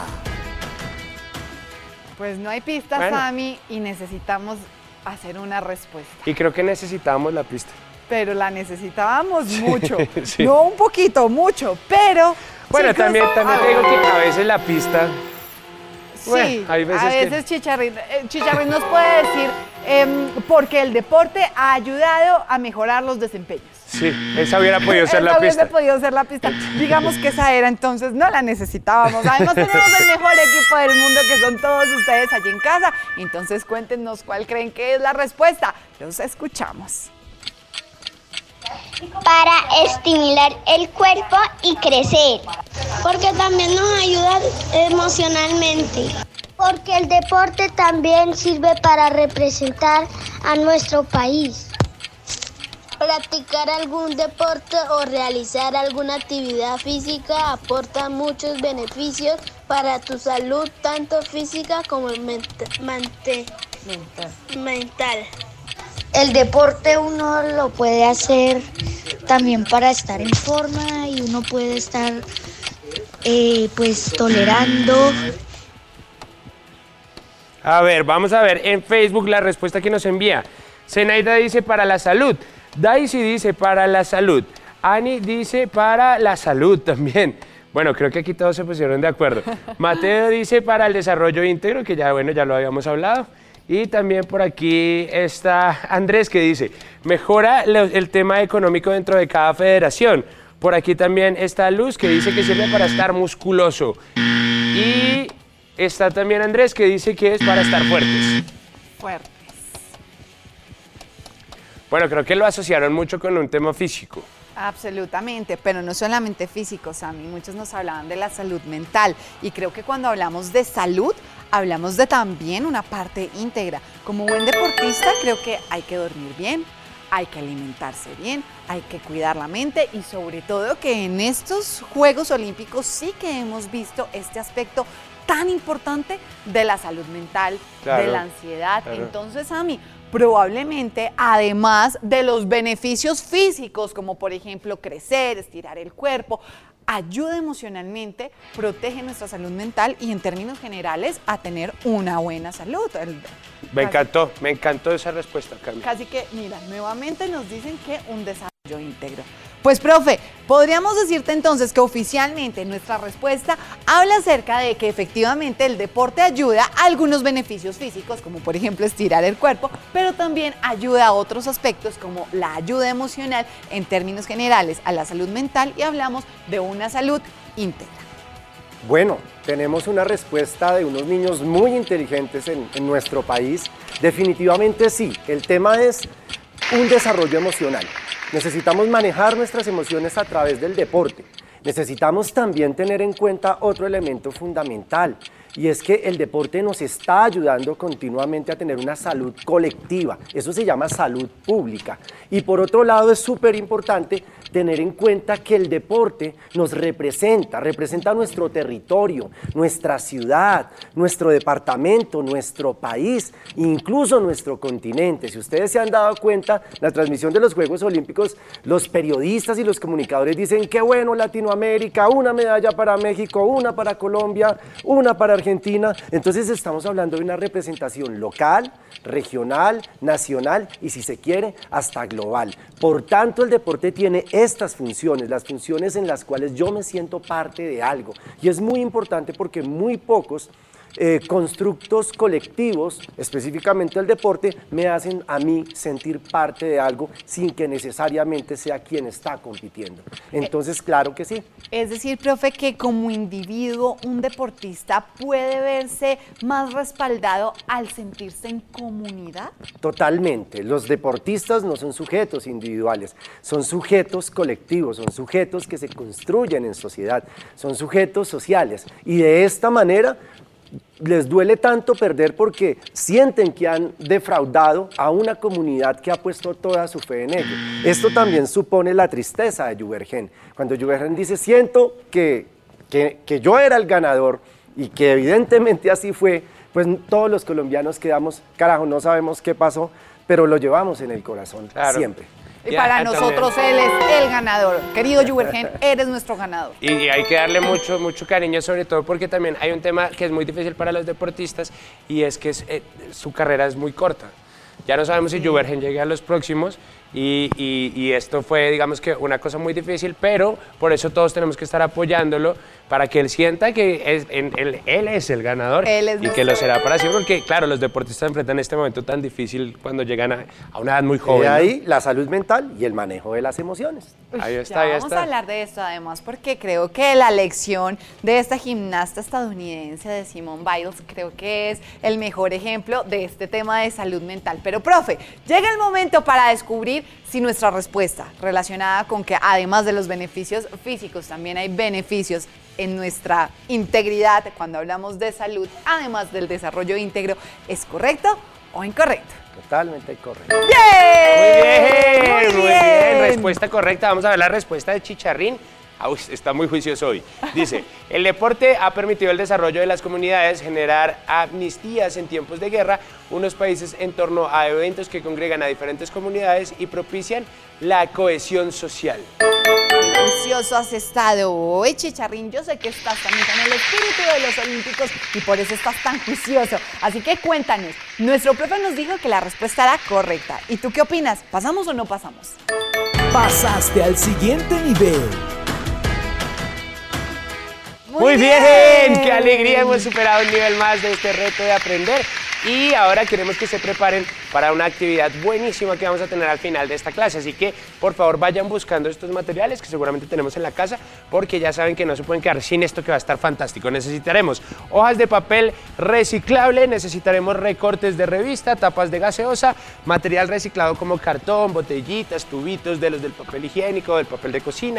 Speaker 3: Pues no hay pistas, bueno, Sammy, y necesitamos hacer una respuesta.
Speaker 2: Y creo que necesitábamos la pista.
Speaker 3: Pero la necesitábamos mucho. Sí. No un poquito, mucho, pero...
Speaker 2: Bueno, chicos, también te digo que a veces la pista...
Speaker 3: Sí, bueno, hay veces a veces que... Chicharrín nos puede decir porque el deporte ha ayudado a mejorar los desempeños.
Speaker 2: Sí, esa hubiera podido ser la pista.
Speaker 3: Hubiera podido ser la pista. Digamos que esa era, entonces no la necesitábamos. Además tenemos el mejor equipo del mundo que son todos ustedes allí en casa. Entonces cuéntenos cuál creen que es la respuesta. Los escuchamos.
Speaker 4: Para estimular el cuerpo y crecer.
Speaker 5: Porque también nos ayuda emocionalmente.
Speaker 4: Porque el deporte también sirve para representar a nuestro país.
Speaker 8: Practicar algún deporte o realizar alguna actividad física aporta muchos beneficios para tu salud, tanto física como mental.
Speaker 5: El deporte uno lo puede hacer también para estar en forma y uno puede estar pues tolerando.
Speaker 2: A ver, vamos a ver en Facebook la respuesta que nos envía. Zenaida dice para la salud. Daisy dice para la salud. Ani dice para la salud también. Bueno, creo que aquí todos se pusieron de acuerdo. Mateo dice para el desarrollo íntegro, que ya, bueno, ya lo habíamos hablado. Y también por aquí está Andrés que dice, mejora el tema económico dentro de cada federación. Por aquí también está Luz que dice que sirve para estar musculoso. Y está también Andrés que dice que es para estar fuertes.
Speaker 3: Fuertes.
Speaker 2: Bueno, creo que lo asociaron mucho con un tema físico.
Speaker 3: Absolutamente, pero no solamente físico, Sammy. Muchos nos hablaban de la salud mental y creo que cuando hablamos de salud, hablamos de también una parte íntegra. Como buen deportista, creo que hay que dormir bien, hay que alimentarse bien, hay que cuidar la mente y sobre todo que en estos Juegos Olímpicos sí que hemos visto este aspecto tan importante de la salud mental, claro, de la ansiedad. Claro. Entonces, Sammy, probablemente, además de los beneficios físicos, como por ejemplo crecer, estirar el cuerpo, ayuda emocionalmente, protege nuestra salud mental y en términos generales a tener una buena salud.
Speaker 2: Me encantó esa respuesta, Cami.
Speaker 3: Casi que, mira, nuevamente nos dicen que un desarrollo íntegro. Pues, profe, podríamos decirte entonces que oficialmente nuestra respuesta habla acerca de que efectivamente el deporte ayuda a algunos beneficios físicos, como por ejemplo estirar el cuerpo, pero también ayuda a otros aspectos como la ayuda emocional en términos generales a la salud mental y hablamos de una salud íntegra.
Speaker 6: Bueno, tenemos una respuesta de unos niños muy inteligentes en nuestro país. Definitivamente sí, el tema es un desarrollo emocional. Necesitamos manejar nuestras emociones a través del deporte. Necesitamos también tener en cuenta otro elemento fundamental, y es que el deporte nos está ayudando continuamente a tener una salud colectiva. Eso se llama salud pública. Y por otro lado es súper importante tener en cuenta que el deporte nos representa nuestro territorio, nuestra ciudad, nuestro departamento, nuestro país, incluso nuestro continente. Si ustedes se han dado cuenta, la transmisión de los Juegos Olímpicos, los periodistas y los comunicadores dicen que bueno, Latinoamérica, una medalla para México, una para Colombia, una para Argentina. Entonces estamos hablando de una representación local, regional, nacional y si se quiere, hasta global. Por tanto, el deporte tiene estas funciones, las funciones en las cuales yo me siento parte de algo. Y es muy importante porque muy pocos constructos colectivos, específicamente el deporte, me hacen a mí sentir parte de algo sin que necesariamente sea quien está compitiendo. Entonces, claro que sí.
Speaker 3: Es decir, profe, que como individuo, un deportista puede verse más respaldado al sentirse en comunidad.
Speaker 6: Totalmente. Los deportistas no son sujetos individuales, son sujetos colectivos, son sujetos que se construyen en sociedad, son sujetos sociales. Y de esta manera les duele tanto perder porque sienten que han defraudado a una comunidad que ha puesto toda su fe en ello. Esto también supone la tristeza de Juvergen. Cuando Juvergen dice, siento que yo era el ganador y que evidentemente así fue, pues todos los colombianos quedamos, carajo, no sabemos qué pasó, pero lo llevamos en el corazón, claro, siempre.
Speaker 3: Y para nosotros él es el ganador. Querido Juvergen, eres nuestro ganador.
Speaker 2: Y hay que darle mucho cariño, sobre todo porque también hay un tema que es muy difícil para los deportistas y es que su carrera es muy corta. Ya no sabemos si Juvergen llegue a los próximos y esto fue, digamos que, una cosa muy difícil, pero por eso todos tenemos que estar apoyándolo para que él sienta que él es el ganador y que lo será para siempre, porque claro, los deportistas enfrentan este momento tan difícil cuando llegan a una edad muy joven.
Speaker 6: Y ahí, ¿no?, la salud mental y el manejo de las emociones.
Speaker 2: Ahí está, ahí está.
Speaker 3: Vamos a hablar de esto además, porque creo que la lección de esta gimnasta estadounidense de Simone Biles creo que es el mejor ejemplo de este tema de salud mental. Pero, profe, llega el momento para descubrir si nuestra respuesta relacionada con que además de los beneficios físicos también hay beneficios en nuestra integridad cuando hablamos de salud, además del desarrollo íntegro, ¿es correcto o incorrecto?
Speaker 6: Totalmente correcto.
Speaker 3: ¡Bien!
Speaker 2: Muy bien. Respuesta correcta. Vamos a ver la respuesta de Chicharrín. Está muy juicioso hoy. Dice, el deporte ha permitido el desarrollo de las comunidades, generar amnistías en tiempos de guerra, unos países en torno a eventos que congregan a diferentes comunidades y propician la cohesión social.
Speaker 3: Juicioso has estado hoy, Chicharrín. Yo sé que estás también con el espíritu de los olímpicos y por eso estás tan juicioso. Así que cuéntanos, nuestro profe nos dijo que la respuesta era correcta. ¿Y tú qué opinas? ¿Pasamos o no pasamos?
Speaker 1: Pasaste al siguiente nivel.
Speaker 2: Muy bien, qué alegría, hemos superado un nivel más de este reto de aprender y ahora queremos que se preparen para una actividad buenísima que vamos a tener al final de esta clase, así que por favor vayan buscando estos materiales que seguramente tenemos en la casa porque ya saben que no se pueden quedar sin esto que va a estar fantástico. Necesitaremos hojas de papel reciclable, necesitaremos recortes de revista, tapas de gaseosa, material reciclado como cartón, botellitas, tubitos de los del papel higiénico, del papel de cocina,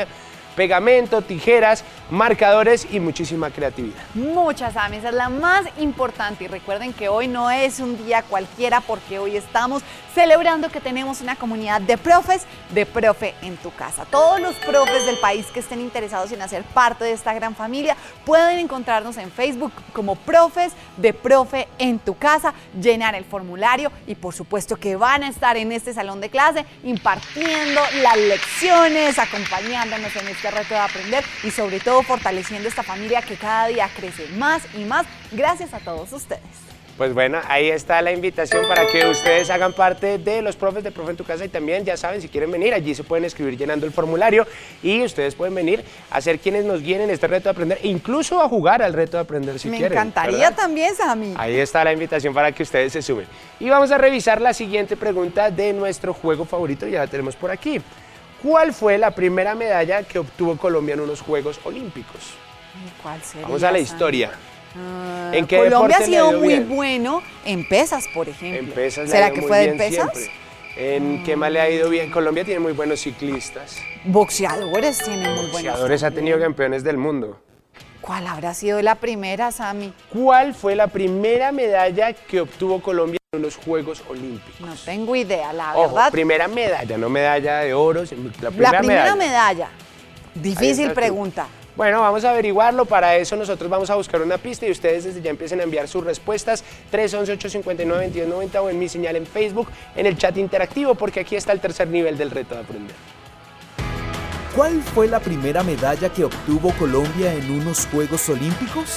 Speaker 2: pegamento, tijeras, marcadores y muchísima creatividad.
Speaker 3: Muchas, Sami, esa es la más importante. Y recuerden que hoy no es un día cualquiera porque hoy estamos celebrando que tenemos una comunidad de profes de Profe en tu Casa. Todos los profes del país que estén interesados en hacer parte de esta gran familia pueden encontrarnos en Facebook como Profes de Profe en tu Casa, llenar el formulario y por supuesto que van a estar en este salón de clase impartiendo las lecciones, acompañándonos en este reto de aprender y sobre todo fortaleciendo esta familia que cada día crece más y más gracias a todos ustedes.
Speaker 2: Pues bueno, ahí está la invitación para que ustedes hagan parte de los profes de Profe en tu Casa y también, ya saben, si quieren venir, allí se pueden escribir llenando el formulario y ustedes pueden venir a ser quienes nos guíen en este reto de aprender e incluso a jugar al reto de aprender si quieren.
Speaker 3: Me encantaría también, Sami.
Speaker 2: Ahí está la invitación para que ustedes se sumen. Y vamos a revisar la siguiente pregunta de nuestro juego favorito, ya la tenemos por aquí. ¿Cuál fue la primera medalla que obtuvo Colombia en unos Juegos Olímpicos?
Speaker 3: ¿Cuál sería?
Speaker 2: Vamos a la historia. ¿En qué
Speaker 3: Colombia ha
Speaker 2: deporte
Speaker 3: sido
Speaker 2: le ha ido
Speaker 3: muy
Speaker 2: bien?
Speaker 3: bueno en pesas, por ejemplo.
Speaker 2: En pesas le ha
Speaker 3: ¿Será
Speaker 2: ido
Speaker 3: que
Speaker 2: muy
Speaker 3: fue de
Speaker 2: bien
Speaker 3: pesas?
Speaker 2: siempre. ¿En qué más le ha ido bien? Colombia tiene muy buenos ciclistas.
Speaker 3: Boxeadores tienen muy buenos.
Speaker 2: Boxeadores ha tenido campeones del mundo.
Speaker 3: ¿Cuál habrá sido la primera, Sami?
Speaker 2: ¿Cuál fue la primera medalla que obtuvo Colombia en los Juegos Olímpicos?
Speaker 3: No tengo idea, la
Speaker 2: Ojo,
Speaker 3: verdad.
Speaker 2: primera medalla, no medalla de oro,
Speaker 3: La primera medalla. Difícil
Speaker 2: está tú.
Speaker 3: pregunta.
Speaker 2: Bueno, vamos a averiguarlo. Para eso nosotros vamos a buscar una pista y ustedes desde ya empiecen a enviar sus respuestas 311-859-2290 o en mi señal en Facebook, en el chat interactivo, porque aquí está el tercer nivel del reto de aprender.
Speaker 1: ¿Cuál fue la primera medalla que obtuvo Colombia en unos Juegos Olímpicos?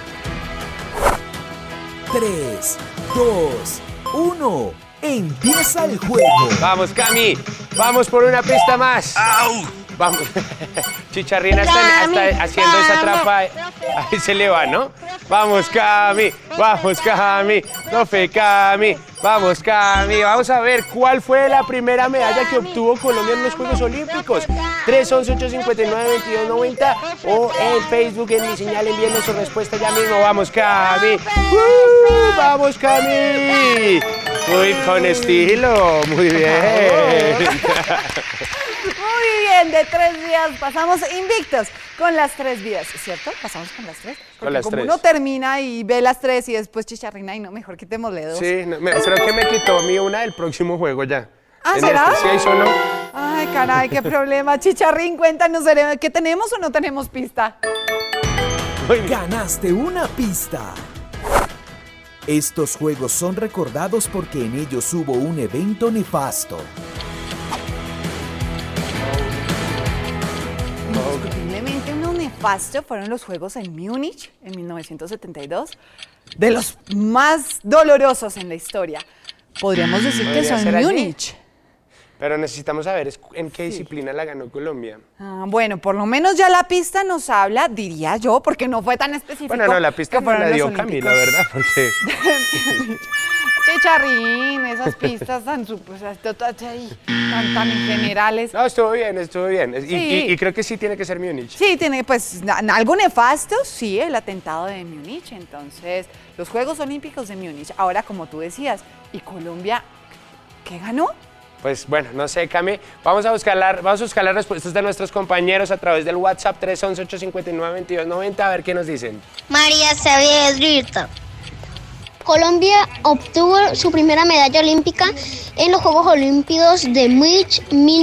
Speaker 1: 3, 2, 1. ¡Empieza el juego!
Speaker 2: Vamos, Cami, vamos por una pista más. ¡Au! Vamos. Chicharrín hasta haciendo esa trampa. Ahí se le va, ¿no? Vamos, Cami. Vamos, Cami. Profe, Cami. Vamos, Cami. Vamos a ver cuál fue la primera medalla que obtuvo Colombia en los Juegos Olímpicos. 311-859-2290 o en Facebook, en mi señal, envíenos su respuesta ya mismo. Vamos, Cami. Vamos, Cami. Muy con estilo. Muy bien.
Speaker 3: Muy bien, de 3 días pasamos invictos con las 3 vidas, ¿cierto? Pasamos con las 3. Porque
Speaker 2: con las
Speaker 3: como
Speaker 2: 3.
Speaker 3: uno termina y ve las 3 y después chicharrina y no, mejor quitémosle 2.
Speaker 2: Sí, creo que me quitó a mí una del próximo juego ya.
Speaker 3: ¿Ah, será?
Speaker 2: Sí, ahí sonó.
Speaker 3: Ay, caray, qué problema. Chicharrín, cuéntanos, ¿qué tenemos o no tenemos pista?
Speaker 1: Ganaste una pista. Estos juegos son recordados porque en ellos hubo un evento nefasto.
Speaker 3: Indiscutiblemente uno nefasto fueron los Juegos en Múnich en 1972, de los más dolorosos en la historia. Podríamos decir que
Speaker 2: ¿Podría
Speaker 3: son
Speaker 2: ser allí?
Speaker 3: Múnich.
Speaker 2: Pero necesitamos saber en qué disciplina la ganó Colombia.
Speaker 3: Bueno, por lo menos ya la pista nos habla, diría yo, porque no fue tan específico.
Speaker 2: Bueno, no, la pista
Speaker 3: que
Speaker 2: no la
Speaker 3: fueron
Speaker 2: dio
Speaker 3: los
Speaker 2: Cami, la
Speaker 3: olímpicos.
Speaker 2: verdad, porque...
Speaker 3: Chicharrín, esas pistas tan generales.
Speaker 2: No, estuvo bien, estuvo bien.
Speaker 3: Sí.
Speaker 2: Y creo que sí tiene que ser Múnich.
Speaker 3: Sí, tiene pues algo nefasto, sí, el atentado de Múnich. Entonces, los Juegos Olímpicos de Múnich. Ahora, como tú decías, ¿y Colombia qué ganó?
Speaker 2: Pues bueno, no sé, Cami, vamos a buscar las respuestas de nuestros compañeros a través del WhatsApp 311-859-2290, a ver qué nos dicen.
Speaker 4: María Saavedra. Colombia obtuvo su primera medalla olímpica en los Juegos Olímpicos de Múnich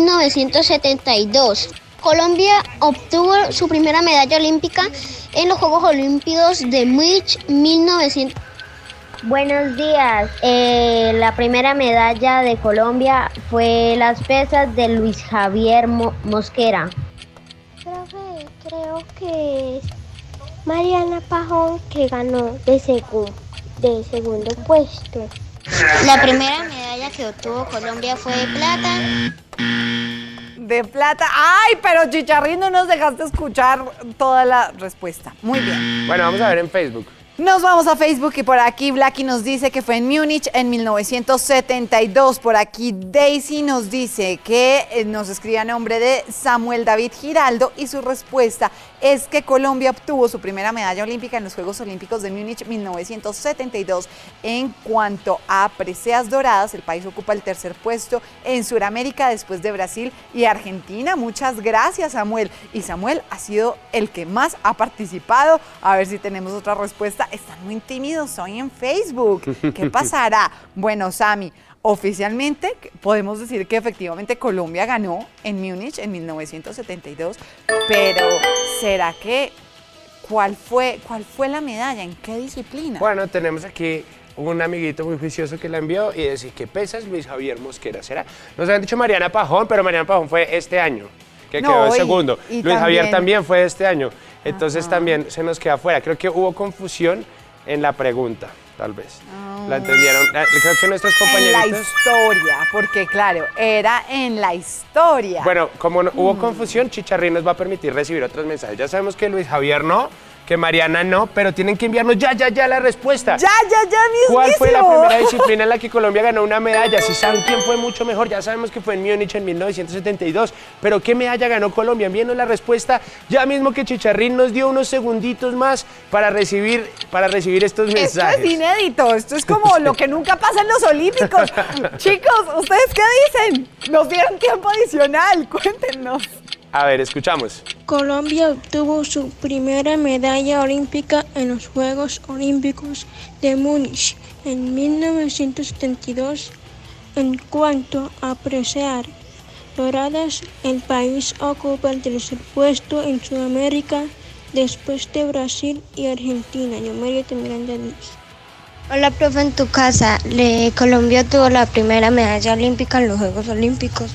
Speaker 4: 1972. Colombia obtuvo su primera medalla olímpica en los Juegos Olímpicos de Múnich 1972.
Speaker 12: Buenos días. La primera medalla de Colombia fue las pesas de Luis Javier Mosquera.
Speaker 10: Profe, creo que es Mariana Pajón que ganó de segundo puesto.
Speaker 4: La primera medalla que obtuvo Colombia fue de plata.
Speaker 3: De plata. ¡Ay, pero Chicharrín, no nos dejaste escuchar toda la respuesta! Muy bien.
Speaker 2: Bueno, vamos a ver en Facebook.
Speaker 3: Nos vamos a Facebook y por aquí Blacky nos dice que fue en Múnich en 1972. Por aquí Daisy nos dice que nos escribe a nombre de Samuel David Giraldo y su respuesta es que Colombia obtuvo su primera medalla olímpica en los Juegos Olímpicos de Múnich 1972. En cuanto a preseas doradas, el país ocupa el tercer puesto en Sudamérica después de Brasil y Argentina. Muchas gracias, Samuel. Y Samuel ha sido el que más ha participado. A ver si tenemos otra respuesta. Están muy tímidos hoy en Facebook. ¿Qué pasará? Bueno, Sami, oficialmente podemos decir que efectivamente Colombia ganó en Múnich en 1972, pero ¿será que cuál fue la medalla? ¿En qué disciplina?
Speaker 2: Bueno, tenemos aquí un amiguito muy juicioso que la envió y dice, ¿qué pesas Luis Javier Mosquera? ¿Será? Nos habían dicho Mariana Pajón, pero Mariana Pajón fue este año, que quedó en segundo. Luis Javier también fue este año. Entonces también se nos queda fuera. Creo que hubo confusión en la pregunta, tal vez. ¿La entendieron? Creo que nuestros compañeritos...
Speaker 3: En la historia, porque claro, era en la historia.
Speaker 2: Bueno, como no, hubo confusión, Chicharrín nos va a permitir recibir otros mensajes. Ya sabemos que Luis Javier no, que Mariana no, pero tienen que enviarnos ya la respuesta.
Speaker 3: Ya, mismísimo.
Speaker 2: ¿Cuál fue la primera disciplina en la que Colombia ganó una medalla? Si saben quién fue mucho mejor, ya sabemos que fue en Múnich en 1972, pero ¿qué medalla ganó Colombia? Envíenos la respuesta ya mismo, que Chicharrín nos dio unos segunditos más para recibir estos mensajes.
Speaker 3: Esto es inédito, esto es como lo que nunca pasa en los Olímpicos. Chicos, ¿ustedes qué dicen? Nos dieron tiempo adicional, cuéntenos.
Speaker 2: A ver, escuchamos.
Speaker 13: Colombia obtuvo su primera medalla olímpica en los Juegos Olímpicos de Múnich en 1972. En cuanto a preseas doradas, el país ocupa el tercer puesto en Sudamérica después de Brasil y Argentina. Yo, María Miranda Díaz.
Speaker 10: Hola, profe, en tu casa. Colombia tuvo la primera medalla olímpica en los Juegos Olímpicos.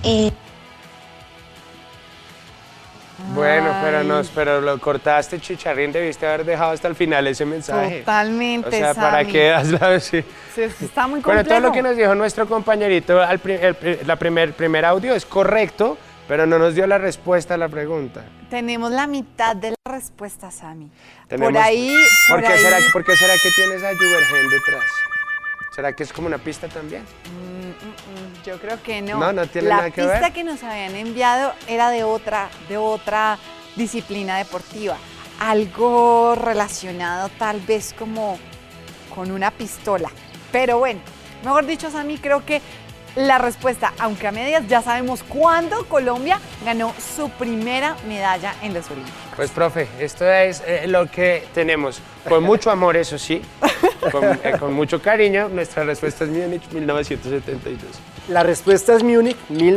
Speaker 2: Bueno, pero lo cortaste, Chicharrín, debiste haber dejado hasta el final ese mensaje.
Speaker 3: Totalmente,
Speaker 2: O sea,
Speaker 3: Sammy.
Speaker 2: ¿para qué das sí.
Speaker 3: Sí, está muy complejo.
Speaker 2: Bueno, todo lo que nos dijo nuestro compañerito, la primer audio es correcto, pero no nos dio la respuesta a la pregunta.
Speaker 3: Tenemos la mitad de la respuesta, Sammy.
Speaker 2: ¿Por qué será que tienes a Juvergen detrás? ¿Será que es como una pista también?
Speaker 3: Yo creo que no.
Speaker 2: No tiene nada que ver.
Speaker 3: La pista que nos habían enviado era de otra disciplina deportiva. Algo relacionado tal vez como con una pistola. Pero bueno, mejor dicho, Sammy, creo que la respuesta, aunque a medias, ya sabemos cuándo Colombia ganó su primera medalla en los Olímpicos.
Speaker 2: Pues, profe, esto es lo que tenemos. Con mucho amor, eso sí. Con mucho cariño, nuestra respuesta es Múnich 1972.
Speaker 6: La respuesta es Múnich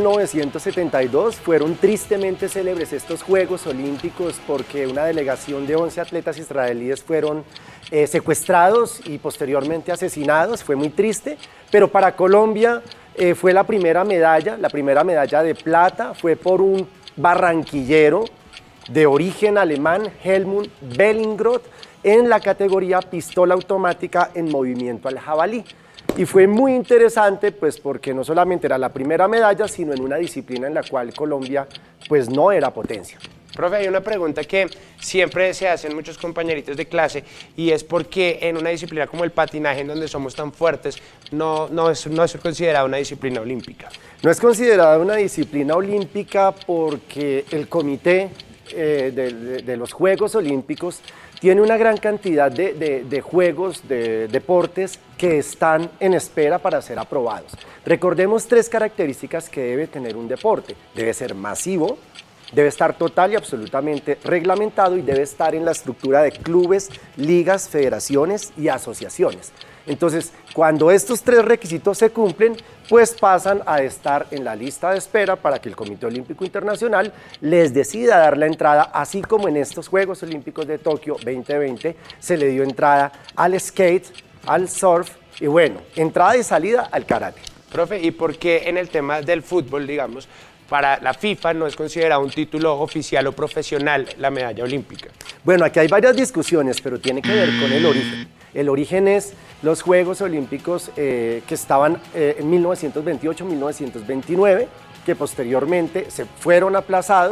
Speaker 6: 1972. Fueron tristemente célebres estos Juegos Olímpicos porque una delegación de 11 atletas israelíes fueron secuestrados y posteriormente asesinados. Fue muy triste, pero para Colombia fue la primera medalla de plata, fue por un barranquillero de origen alemán, Helmut Bellingroth, en la categoría pistola automática en movimiento al jabalí. Y fue muy interesante, pues, porque no solamente era la primera medalla, sino en una disciplina en la cual Colombia, pues, no era potencia.
Speaker 2: Profe, hay una pregunta que siempre se hacen muchos compañeritos de clase y es por qué en una disciplina como el patinaje, en donde somos tan fuertes, no es considerada una disciplina olímpica.
Speaker 6: No es considerada una disciplina olímpica porque el comité de los Juegos Olímpicos tiene una gran cantidad de juegos, de deportes que están en espera para ser aprobados. Recordemos 3 características que debe tener un deporte. Debe ser masivo, debe estar total y absolutamente reglamentado y debe estar en la estructura de clubes, ligas, federaciones y asociaciones. Entonces, cuando estos 3 requisitos se cumplen, pues pasan a estar en la lista de espera para que el Comité Olímpico Internacional les decida dar la entrada, así como en estos Juegos Olímpicos de Tokio 2020 se le dio entrada al skate, al surf y bueno, entrada y salida al karate.
Speaker 2: Profe, ¿y por qué en el tema del fútbol, digamos, para la FIFA no es considerado un título oficial o profesional la medalla olímpica?
Speaker 6: Bueno, aquí hay varias discusiones, pero tiene que ver con el origen. El origen es los Juegos Olímpicos que estaban en 1928-1929, que posteriormente se fueron aplazados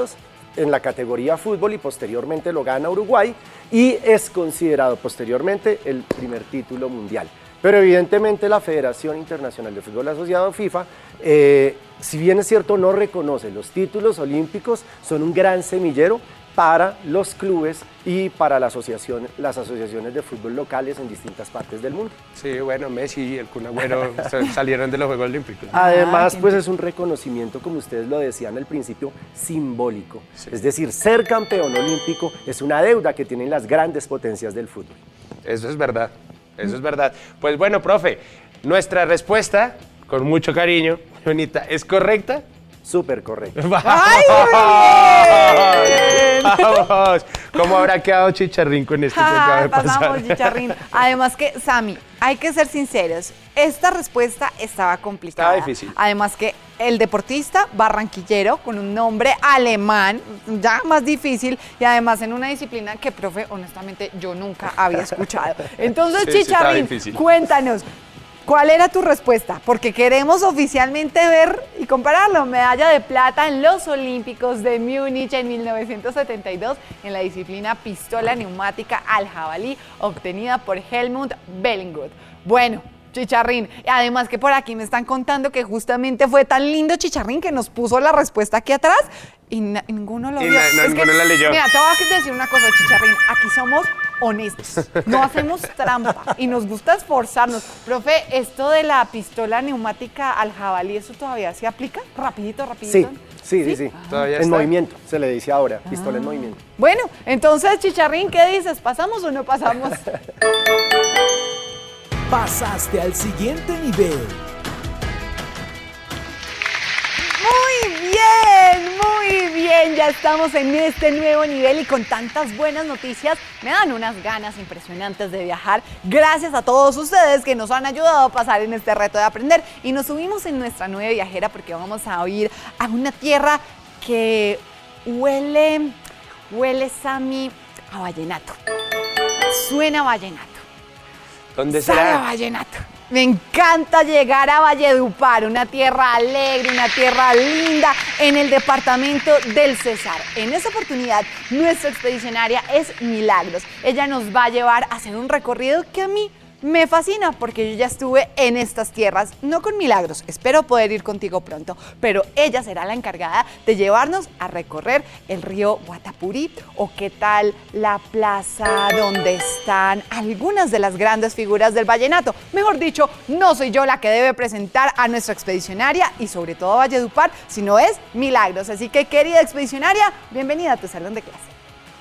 Speaker 6: en la categoría fútbol y posteriormente lo gana Uruguay y es considerado posteriormente el primer título mundial. Pero evidentemente la Federación Internacional de Fútbol Asociado FIFA, si bien es cierto, no reconoce los títulos olímpicos, son un gran semillero para los clubes y para las asociaciones de fútbol locales en distintas partes del mundo.
Speaker 2: Sí, bueno, Messi y el Kun Agüero salieron de los Juegos Olímpicos.
Speaker 6: Además, pues es un reconocimiento, como ustedes lo decían al principio, simbólico. Sí. Es decir, ser campeón olímpico es una deuda que tienen las grandes potencias del fútbol.
Speaker 2: Eso es verdad, eso es verdad. Pues bueno, profe, nuestra respuesta, con mucho cariño, bonita, ¿es correcta?
Speaker 6: Súper correcto.
Speaker 3: ¡Ay, bien!
Speaker 2: ¡Vamos! ¿Cómo habrá quedado Chicharrín con esto que acaba de pasar?
Speaker 3: Pasamos, Chicharrín. Además que, Sammy, hay que ser sinceros, esta respuesta estaba complicada.
Speaker 2: Estaba difícil.
Speaker 3: Además que el deportista barranquillero con un nombre alemán, ya más difícil, y además en una disciplina que, profe, honestamente, yo nunca había escuchado. Entonces, sí, Chicharrín, cuéntanos. ¿Cuál era tu respuesta? Porque queremos oficialmente ver y compararlo. Medalla de plata en los Olímpicos de Múnich en 1972 en la disciplina pistola neumática al jabalí, obtenida por Helmut Bellingwood. Bueno, Chicharrín, además que por aquí me están contando que justamente fue tan lindo Chicharrín que nos puso la respuesta aquí atrás y ninguno lo vio.
Speaker 2: Ninguno la leyó.
Speaker 3: Mira, te voy a decir una cosa, Chicharrín, aquí somos honestos, no hacemos trampa y nos gusta esforzarnos. Profe, esto de la pistola neumática al jabalí, ¿eso todavía se aplica? Rapidito.
Speaker 6: Sí.
Speaker 2: Todavía
Speaker 6: en movimiento, se le dice ahora, pistola en movimiento.
Speaker 3: Bueno, entonces, Chicharrín, ¿qué dices? ¿Pasamos o no pasamos?
Speaker 1: Pasaste al siguiente nivel.
Speaker 3: Muy bien, ya estamos en este nuevo nivel y con tantas buenas noticias me dan unas ganas impresionantes de viajar. Gracias a todos ustedes que nos han ayudado a pasar en este reto de aprender y nos subimos en nuestra nueva viajera porque vamos a ir a una tierra que huele, Sammy, a vallenato. Suena a vallenato.
Speaker 2: ¿Dónde será?
Speaker 3: Sabe a vallenato. Me encanta llegar a Valledupar, una tierra alegre, una tierra linda en el departamento del Cesar. En esta oportunidad, nuestra expedicionaria es Milagros. Ella nos va a llevar a hacer un recorrido que a mí me fascina porque yo ya estuve en estas tierras, no con Milagros, espero poder ir contigo pronto, pero ella será la encargada de llevarnos a recorrer el río Guatapurí o qué tal la plaza donde están algunas de las grandes figuras del vallenato. Mejor dicho, no soy yo la que debe presentar a nuestra expedicionaria y sobre todo a Valledupar, sino es Milagros. Así que, querida expedicionaria, bienvenida a tu salón de clase.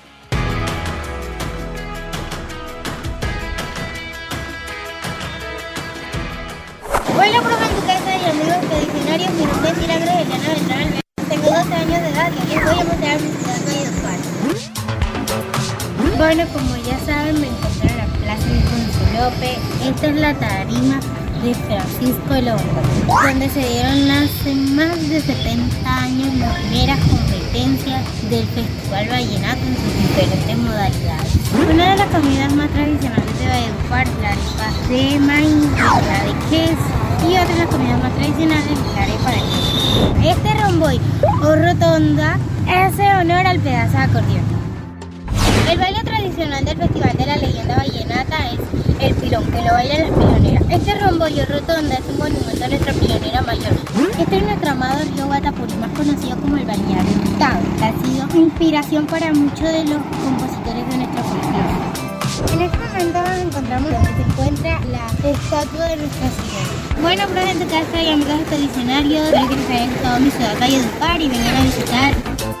Speaker 14: Hola, profe, en tu casa y amigos expedicionarios, mi nombre es Milagros Eliana Beltrán. Tengo 12 años de edad y les voy a mostrar mi ciudad Valledupar. Bueno, como ya saben, me encuentro en la Plaza Alfonso López. Esta es la tarima de Francisco Longo, donde se dieron hace más de 70 años las primeras competencias del Festival Vallenato en sus diferentes modalidades. Una de las comidas más tradicionales de Valledupar es la arepa de maíz, la de queso, y otra de las comidas más tradicionales es la arepa de queso. Este romboy o rotonda hace honor al pedazo de acordeón. El baile tradicional del Festival de la Leyenda Vallenata es el pilón, que lo bailan las piloneras. Este romboy o rotonda es un monumento a nuestra pilonera mayor. Este es nuestro amado río Guatapurí, más conocido como el balneario Hurtado. Ha sido inspiración para muchos de los compositores de nuestro folclore. En este momento nos encontramos donde se encuentra la estatua de nuestra ciudad. Bueno, profe, en tu casa y amigos expedicionarios, espero que les haya gustado mi ciudad Valledupar y vengan a visitar.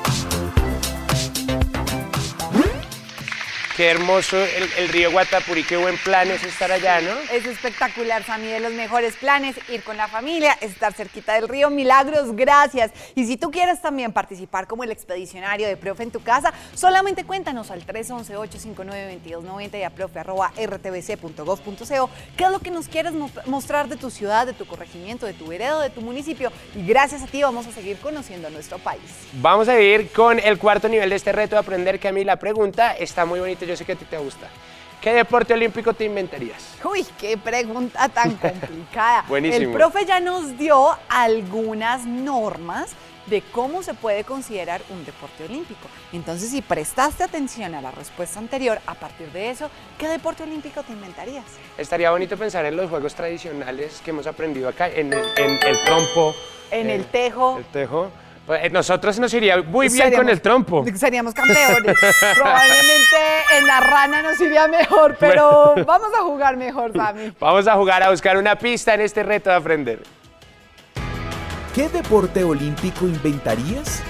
Speaker 2: Qué hermoso el río Guatapurí, qué buen plan es estar allá, ¿no?
Speaker 3: Es espectacular, Sammy, de los mejores planes, ir con la familia, estar cerquita del río. Milagros, gracias. Y si tú quieres también participar como el expedicionario de Profe en tu casa, solamente cuéntanos al 311-859-2290 y a profe@rtbc.gov.co qué es lo que nos quieres mostrar de tu ciudad, de tu corregimiento, de tu vereda, de tu municipio. Y gracias a ti vamos a seguir conociendo nuestro país.
Speaker 2: Vamos a ir con el cuarto nivel de este reto de aprender, que a mí la pregunta está muy bonita. Yo sé que a ti te gusta. ¿Qué deporte olímpico te inventarías?
Speaker 3: Uy, qué pregunta tan complicada.
Speaker 2: Buenísimo.
Speaker 3: El profe ya nos dio algunas normas de cómo se puede considerar un deporte olímpico. Entonces, si prestaste atención a la respuesta anterior, a partir de eso, ¿qué deporte olímpico te inventarías?
Speaker 2: Estaría bonito pensar en los juegos tradicionales que hemos aprendido acá, en el trompo.
Speaker 3: En el tejo.
Speaker 2: El tejo. Nosotros nos iría muy bien con el trompo.
Speaker 3: Seríamos campeones. Probablemente en la rana nos iría mejor, pero vamos a jugar mejor, Sammy.
Speaker 2: Vamos a jugar a buscar una pista en este reto de aprender.
Speaker 1: ¿Qué deporte olímpico inventarías?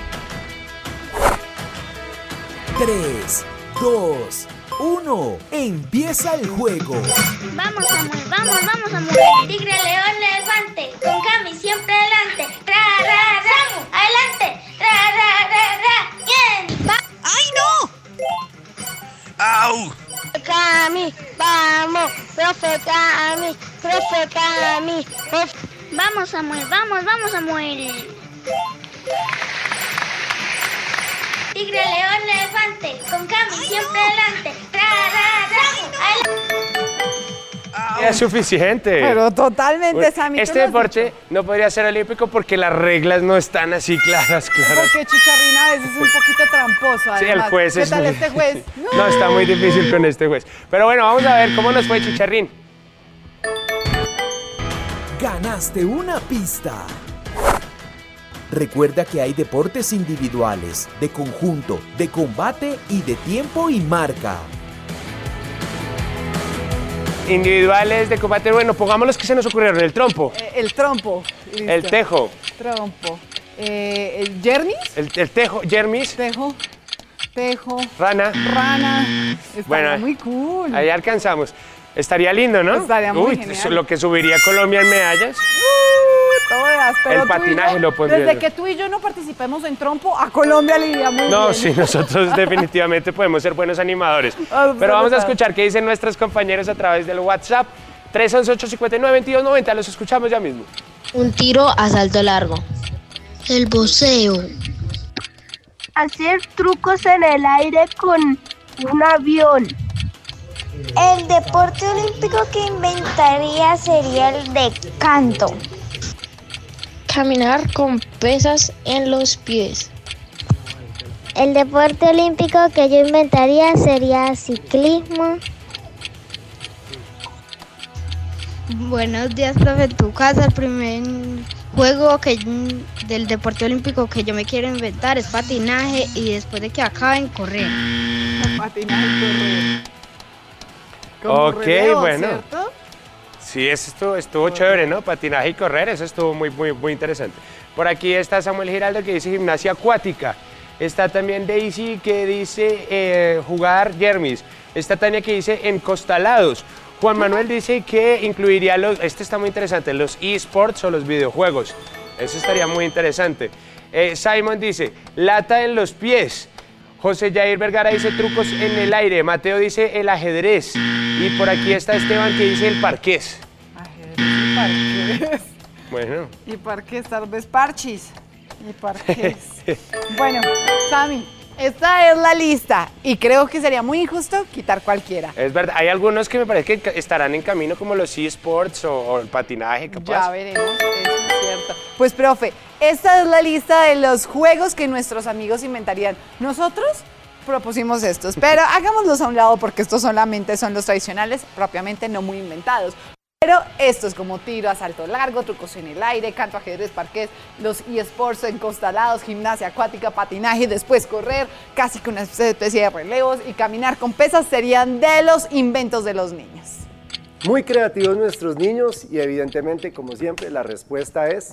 Speaker 1: 3, 2, 1. Empieza el juego.
Speaker 4: Vamos, Samuel, vamos, Samuel. Tigre, león, elefante. Con Cami siempre adelante. Samu, adelante. Bien.
Speaker 3: ¡Ay, no!
Speaker 15: ¡Au!
Speaker 13: Cami, vamos, profe Cami.
Speaker 4: Vamos, Samuel, vamos, Samuel. Tigre, león, elefante. Con Cami siempre adelante.
Speaker 2: Es suficiente.
Speaker 3: Pero totalmente, Sammy.
Speaker 2: Este deporte no podría ser olímpico porque las reglas no están así claras.
Speaker 3: Porque Chicharrín a veces es un poquito tramposo, además.
Speaker 2: Sí, el juez
Speaker 3: ¿Qué
Speaker 2: es
Speaker 3: tal
Speaker 2: muy
Speaker 3: este juez?
Speaker 2: difícil. No, está muy difícil con este juez. Pero bueno, vamos a ver cómo nos fue, Chicharrín.
Speaker 1: Ganaste una pista. Recuerda que hay deportes individuales, de conjunto, de combate y de tiempo y marca.
Speaker 2: Individuales de combate, bueno, pongamos los que se nos ocurrieron. El trompo.
Speaker 3: El trompo. Listo.
Speaker 2: El tejo.
Speaker 3: Trompo. ¿El yermis?
Speaker 2: El tejo, yermis.
Speaker 3: Tejo.
Speaker 2: Rana.
Speaker 3: Estaría muy cool.
Speaker 2: Ahí alcanzamos. Estaría lindo, ¿no?
Speaker 3: Estaría muy genial.
Speaker 2: Eso es lo que subiría Colombia en medallas.
Speaker 3: Todas, pero
Speaker 2: el patinaje lo pondría.
Speaker 3: Desde que tú y yo no participemos en trompo, a Colombia le iría muy bien.
Speaker 2: No, sí, nosotros definitivamente podemos ser buenos animadores. Pero vamos a escuchar qué dicen nuestros compañeros a través del WhatsApp. 311-859-2290, los escuchamos ya mismo.
Speaker 5: Un tiro a salto largo. El voceo.
Speaker 13: Hacer trucos en el aire con un avión.
Speaker 4: El deporte olímpico que inventaría sería el de canto.
Speaker 5: Caminar con pesas en los pies.
Speaker 10: El deporte olímpico que yo inventaría sería ciclismo.
Speaker 7: Buenos días, profe. En tu casa, el primer juego del deporte olímpico que yo me quiero inventar es patinaje y después de que acaben, correr.
Speaker 3: Patinaje y correr.
Speaker 2: Ok,
Speaker 3: relevo,
Speaker 2: bueno.
Speaker 3: ¿cierto?
Speaker 2: Sí, eso estuvo chévere, ¿no? Patinaje y correr, eso estuvo muy interesante. Por aquí está Samuel Giraldo que dice gimnasia acuática. Está también Daisy que dice jugar yermis. Está Tania que dice encostalados. Juan Manuel dice que incluiría este está muy interesante, los eSports o los videojuegos. Eso estaría muy interesante. Simon dice lata en los pies. José Jair Vergara dice trucos en el aire. Mateo dice el ajedrez. Y por aquí está Esteban que dice el parqués.
Speaker 3: Ajedrez y parqués.
Speaker 2: Bueno.
Speaker 3: Y parqués, tal vez parchis. Y parqués. Bueno, Sammy, esta es la lista. Y creo que sería muy injusto quitar cualquiera.
Speaker 2: Es verdad, hay algunos que me parece que estarán en camino como los eSports o el patinaje, capaz.
Speaker 3: Ya veremos, eso es cierto. Pues, profe, esta es la lista de los juegos que nuestros amigos inventarían. Nosotros propusimos estos, pero hagámoslos a un lado porque estos solamente son los tradicionales, propiamente no muy inventados. Pero estos como tiro a salto largo, trucos en el aire, canto, ajedrez, parqués, los eSports encostalados, gimnasia acuática, patinaje, después correr, casi con una especie de relevos y caminar con pesas serían de los inventos de los niños.
Speaker 6: Muy creativos nuestros niños y evidentemente, como siempre, la respuesta es...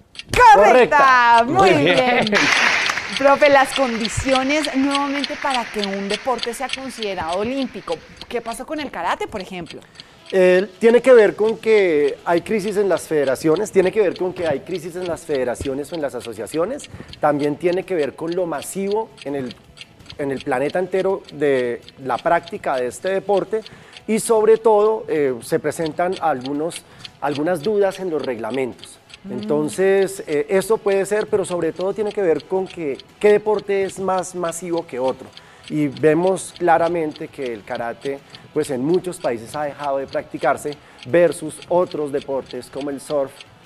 Speaker 3: ¡Correcta! Muy bien. Profe, las condiciones nuevamente para que un deporte sea considerado olímpico. ¿Qué pasó con el karate, por ejemplo?
Speaker 6: Tiene que ver con que hay crisis en las federaciones, tiene que ver con que hay crisis en las federaciones o en las asociaciones, también tiene que ver con lo masivo en el planeta entero de la práctica de este deporte y sobre todo se presentan algunas dudas en los reglamentos. Entonces, eso puede ser, pero sobre todo tiene que ver con qué deporte es más masivo que otro. Y vemos claramente que el karate, pues en muchos países ha dejado de practicarse versus otros deportes como el surf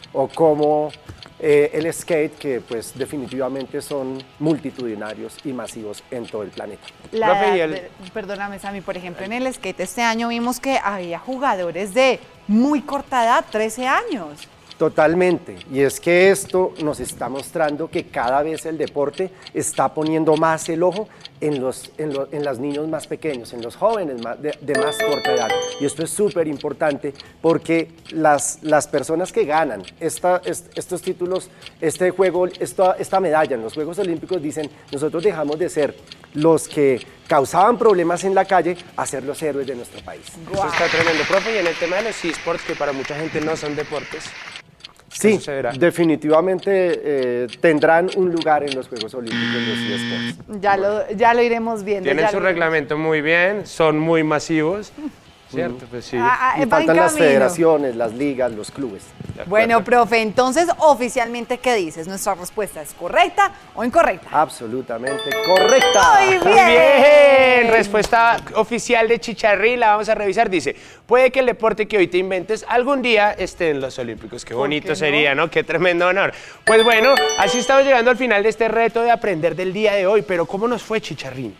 Speaker 6: o como el skate, que pues definitivamente son multitudinarios y masivos en todo el planeta.
Speaker 3: Perdóname, Sammy, por ejemplo, en el skate este año vimos que había jugadores de muy corta edad, 13 años.
Speaker 6: Totalmente, y es que esto nos está mostrando que cada vez el deporte está poniendo más el ojo en los niños más pequeños, en los jóvenes de más corta edad. Y esto es súper importante porque las personas que ganan estos títulos, este juego, esta medalla en los Juegos Olímpicos, dicen, nosotros dejamos de ser los que causaban problemas en la calle a ser los héroes de nuestro país.
Speaker 2: Eso está tremendo, profe, y en el tema de los eSports, que para mucha gente no son deportes,
Speaker 6: sí, definitivamente tendrán un lugar en los Juegos Olímpicos los eSports.
Speaker 3: Ya lo iremos viendo.
Speaker 2: Tienen su reglamento muy bien, son muy masivos, ¿cierto? Pues sí.
Speaker 6: Y faltan las federaciones, las ligas, los clubes.
Speaker 3: Bueno, profe, entonces, oficialmente, ¿qué dices? ¿Nuestra respuesta es correcta o incorrecta?
Speaker 6: Absolutamente correcta.
Speaker 3: Muy bien.
Speaker 2: Muy bien. Respuesta oficial de Chicharrín, la vamos a revisar. Dice, puede que el deporte que hoy te inventes algún día esté en los Olímpicos. Qué bonito sería, ¿no? Qué tremendo honor. Pues bueno, así estamos llegando al final de este reto de aprender del día de hoy. Pero ¿cómo nos fue, Chicharrín?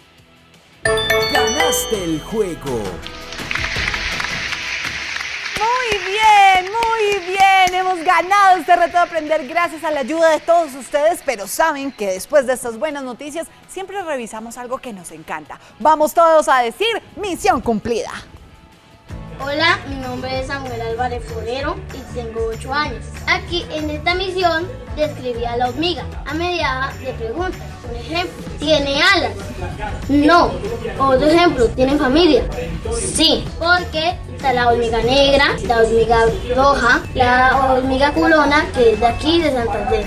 Speaker 1: Ganaste el juego.
Speaker 3: Muy bien, hemos ganado este reto de aprender gracias a la ayuda de todos ustedes, pero saben que después de estas buenas noticias siempre revisamos algo que nos encanta. Vamos todos a decir, misión cumplida.
Speaker 16: Hola, mi nombre es Samuel Álvarez Forero y tengo 8 años. Aquí en esta misión describí a la hormiga a medida de preguntas. Por ejemplo, ¿tiene alas? No. Otro ejemplo, ¿tiene familia? Sí, porque está la hormiga negra, la hormiga roja, la hormiga culona, que es de aquí de Santander.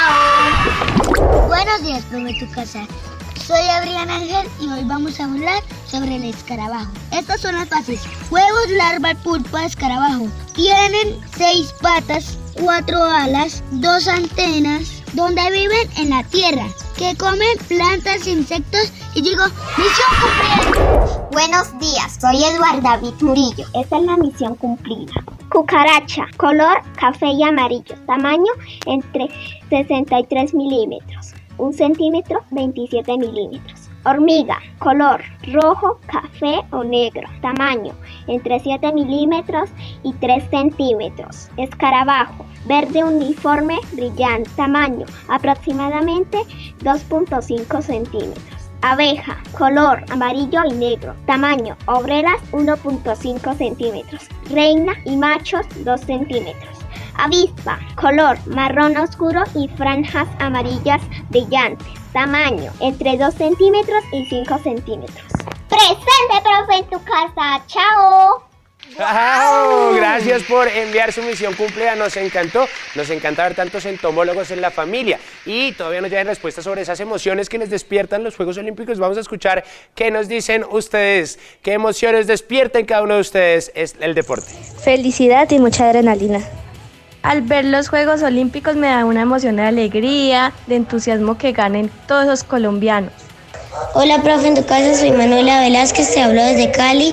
Speaker 16: ¡Chao!
Speaker 17: Buenos días, profe Tu Casa. Soy Adrián Ángel y hoy vamos a hablar sobre el escarabajo. Estas son las fases. Huevos, larva, pulpa, escarabajo. Tienen 6 patas, 4 alas, 2 antenas, donde viven en la tierra, que comen plantas, insectos y digo, misión cumplida.
Speaker 4: Buenos días, soy Eduardo David Murillo. Esta es la misión cumplida. Cucaracha, color café y amarillo, tamaño entre 63 milímetros. 1 centímetro, 27 milímetros. Hormiga, color rojo, café o negro, tamaño entre 7 milímetros y 3 centímetros. Escarabajo, verde uniforme, brillante, tamaño aproximadamente 2.5 centímetros. Abeja, color amarillo y negro, tamaño obreras 1.5 centímetros. Reina y machos 2 centímetros. Avispa, color marrón oscuro y franjas amarillas brillantes, tamaño entre 2 centímetros y 5 centímetros. ¡Presente, profe, en tu casa! ¡Chao!
Speaker 2: ¡Wow! Gracias por enviar su misión cumplida, nos encantó. Nos encanta ver tantos entomólogos en la familia. Y todavía nos llegan respuestas sobre esas emociones que les despiertan los Juegos Olímpicos. Vamos a escuchar qué nos dicen ustedes, qué emociones despierta en cada uno de ustedes es el deporte.
Speaker 18: Felicidad y mucha adrenalina. Al ver los Juegos Olímpicos me da una emoción de alegría, de entusiasmo que ganen todos los colombianos.
Speaker 17: Hola, profe, en tu casa soy Manuela Velázquez, te hablo desde Cali.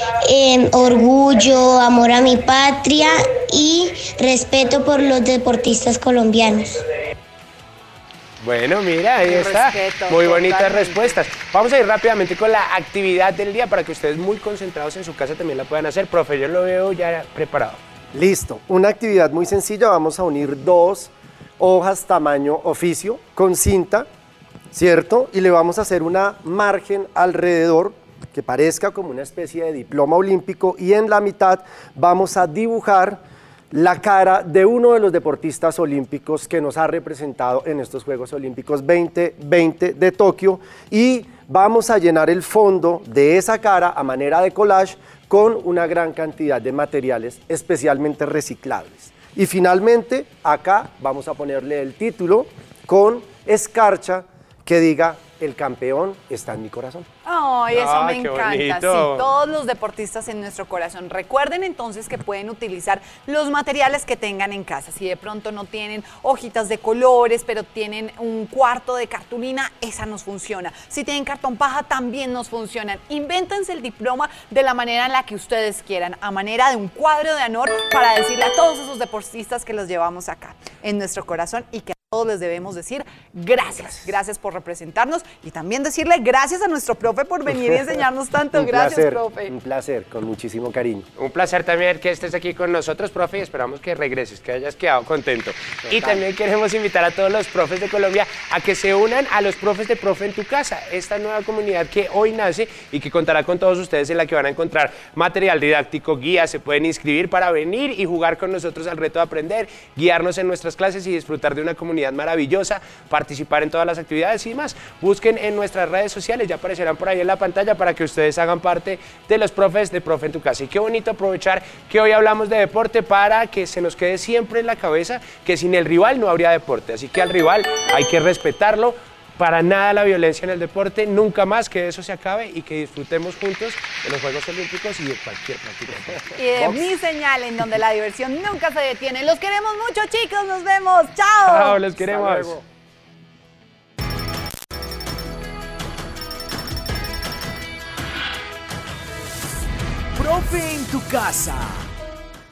Speaker 17: Orgullo, amor a mi patria y respeto por los deportistas colombianos.
Speaker 2: Bueno, mira, ahí está. Muy bonitas respuestas. Vamos a ir rápidamente con la actividad del día para que ustedes muy concentrados en su casa también la puedan hacer. Profe, yo lo veo ya preparado.
Speaker 6: Listo, una actividad muy sencilla, vamos a unir 2 hojas tamaño oficio con cinta, ¿cierto? Y le vamos a hacer una margen alrededor que parezca como una especie de diploma olímpico y en la mitad vamos a dibujar la cara de uno de los deportistas olímpicos que nos ha representado en estos Juegos Olímpicos 2020 de Tokio y vamos a llenar el fondo de esa cara a manera de collage con una gran cantidad de materiales especialmente reciclables. Y finalmente, acá vamos a ponerle el título con escarcha que diga el campeón está en mi corazón.
Speaker 3: Ay, eso me
Speaker 2: qué
Speaker 3: encanta.
Speaker 2: bonito.
Speaker 3: Sí, todos los deportistas en nuestro corazón. Recuerden entonces que pueden utilizar los materiales que tengan en casa. Si de pronto no tienen hojitas de colores, pero tienen un cuarto de cartulina, esa nos funciona. Si tienen cartón paja, también nos funcionan. Invéntense el diploma de la manera en la que ustedes quieran, a manera de un cuadro de honor para decirle a todos esos deportistas que los llevamos acá en nuestro corazón y que a todos les debemos decir gracias. Gracias por representarnos y también decirle gracias a nuestro profe por venir y enseñarnos tanto. Gracias, profe.
Speaker 6: Un placer, con muchísimo cariño.
Speaker 2: Un placer también que estés aquí con nosotros, profe, y esperamos que regreses, que hayas quedado contento. Total. Y también queremos invitar a todos los profes de Colombia a que se unan a los profes de Profe en tu Casa, esta nueva comunidad que hoy nace y que contará con todos ustedes, en la que van a encontrar material didáctico, guías, se pueden inscribir para venir y jugar con nosotros al reto de aprender, guiarnos en nuestras clases y disfrutar de una comunidad maravillosa, participar en todas las actividades y más. Busquen en nuestras redes sociales, ya aparecerán por ahí en la pantalla para que ustedes hagan parte de los profes de Profe en tu Casa. Y qué bonito aprovechar que hoy hablamos de deporte para que se nos quede siempre en la cabeza que sin el rival no habría deporte. Así que al rival hay que respetarlo. Para nada la violencia en el deporte, nunca más, que eso se acabe y que disfrutemos juntos de los Juegos Olímpicos y de cualquier práctica.
Speaker 3: Y de Mi Señal, en donde la diversión nunca se detiene. Los queremos mucho, chicos, nos vemos. ¡Chao!
Speaker 2: ¡Chao, los queremos!
Speaker 1: Profe en tu Casa.